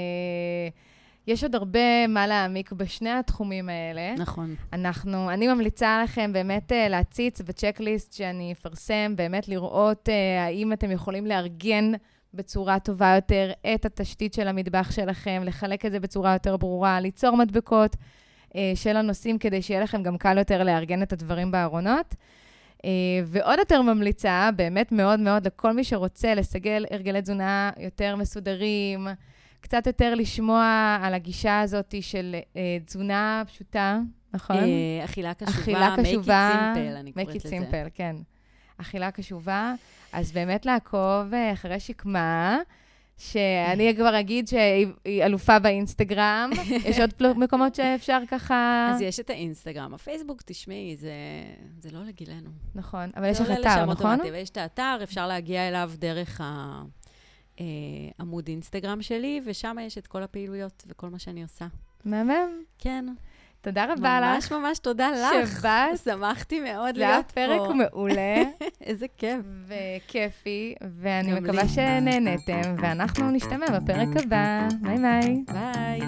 ויש עוד הרבה מה להעמיק בשני התחומים האלה.
נכון.
אנחנו, אני ממליצה לכם באמת להציץ בצ'קליסט שאני אפרסם, באמת לראות האם אתם יכולים לארגן בצורה טובה יותר את התשתית של המטבח שלכם, לחלק את זה בצורה יותר ברורה, ליצור מדבקות של הנושאים, כדי שיהיה לכם גם קל יותר לארגן את הדברים בארונות. ועוד יותר ממליצה, באמת מאוד מאוד לכל מי שרוצה לסגל הרגלי תזונה יותר מסודרים, קצת יותר לשמוע על הגישה הזאת של תזונה פשוטה, נכון?
אכילה קשובה,
אכילה קשובה,
make it simple, אני קוראת לזה.
make it simple, כן. אכילה קשובה, אז באמת לעקוב אחרי שקמה, שאני כבר אגיד שהיא אלופה באינסטגרם. יש עוד מקומות שאפשר ככה...
אז יש את האינסטגרם. הפייסבוק, תשמעי, זה, זה לא לגילנו.
נכון, אבל יש לך אתר, נכון?
ויש את האתר, אפשר להגיע אליו דרך העמוד אינסטגרם שלי, ושם יש את כל הפעילויות וכל מה שאני עושה.
מהמם.
כן.
תודה רבה לך.
ממש ממש תודה לך.
שבאת.
שמחתי מאוד להיות פה.
זה היה פרק מעולה.
איזה כיף.
וכיפי, ואני מקווה שנהנתם, ואנחנו נשתמע בפרק הבא. ביי ביי.
ביי.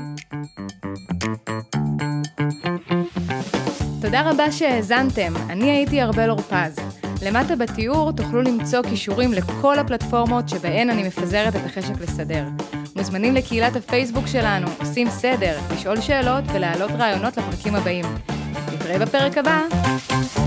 תודה רבה שהאזנתם. אני הייתי ארבל אורפז. למטה בתיאור תוכלו למצוא קישורים לכל הפלטפורמות שבהן אני מפזרת את החשק לסדר. מוזמנים לקהילת הפייסבוק שלנו, עושים סדר, לשאול שאלות ולהעלות רעיונות לפרקים הבאים. נתראה בפרק הבא.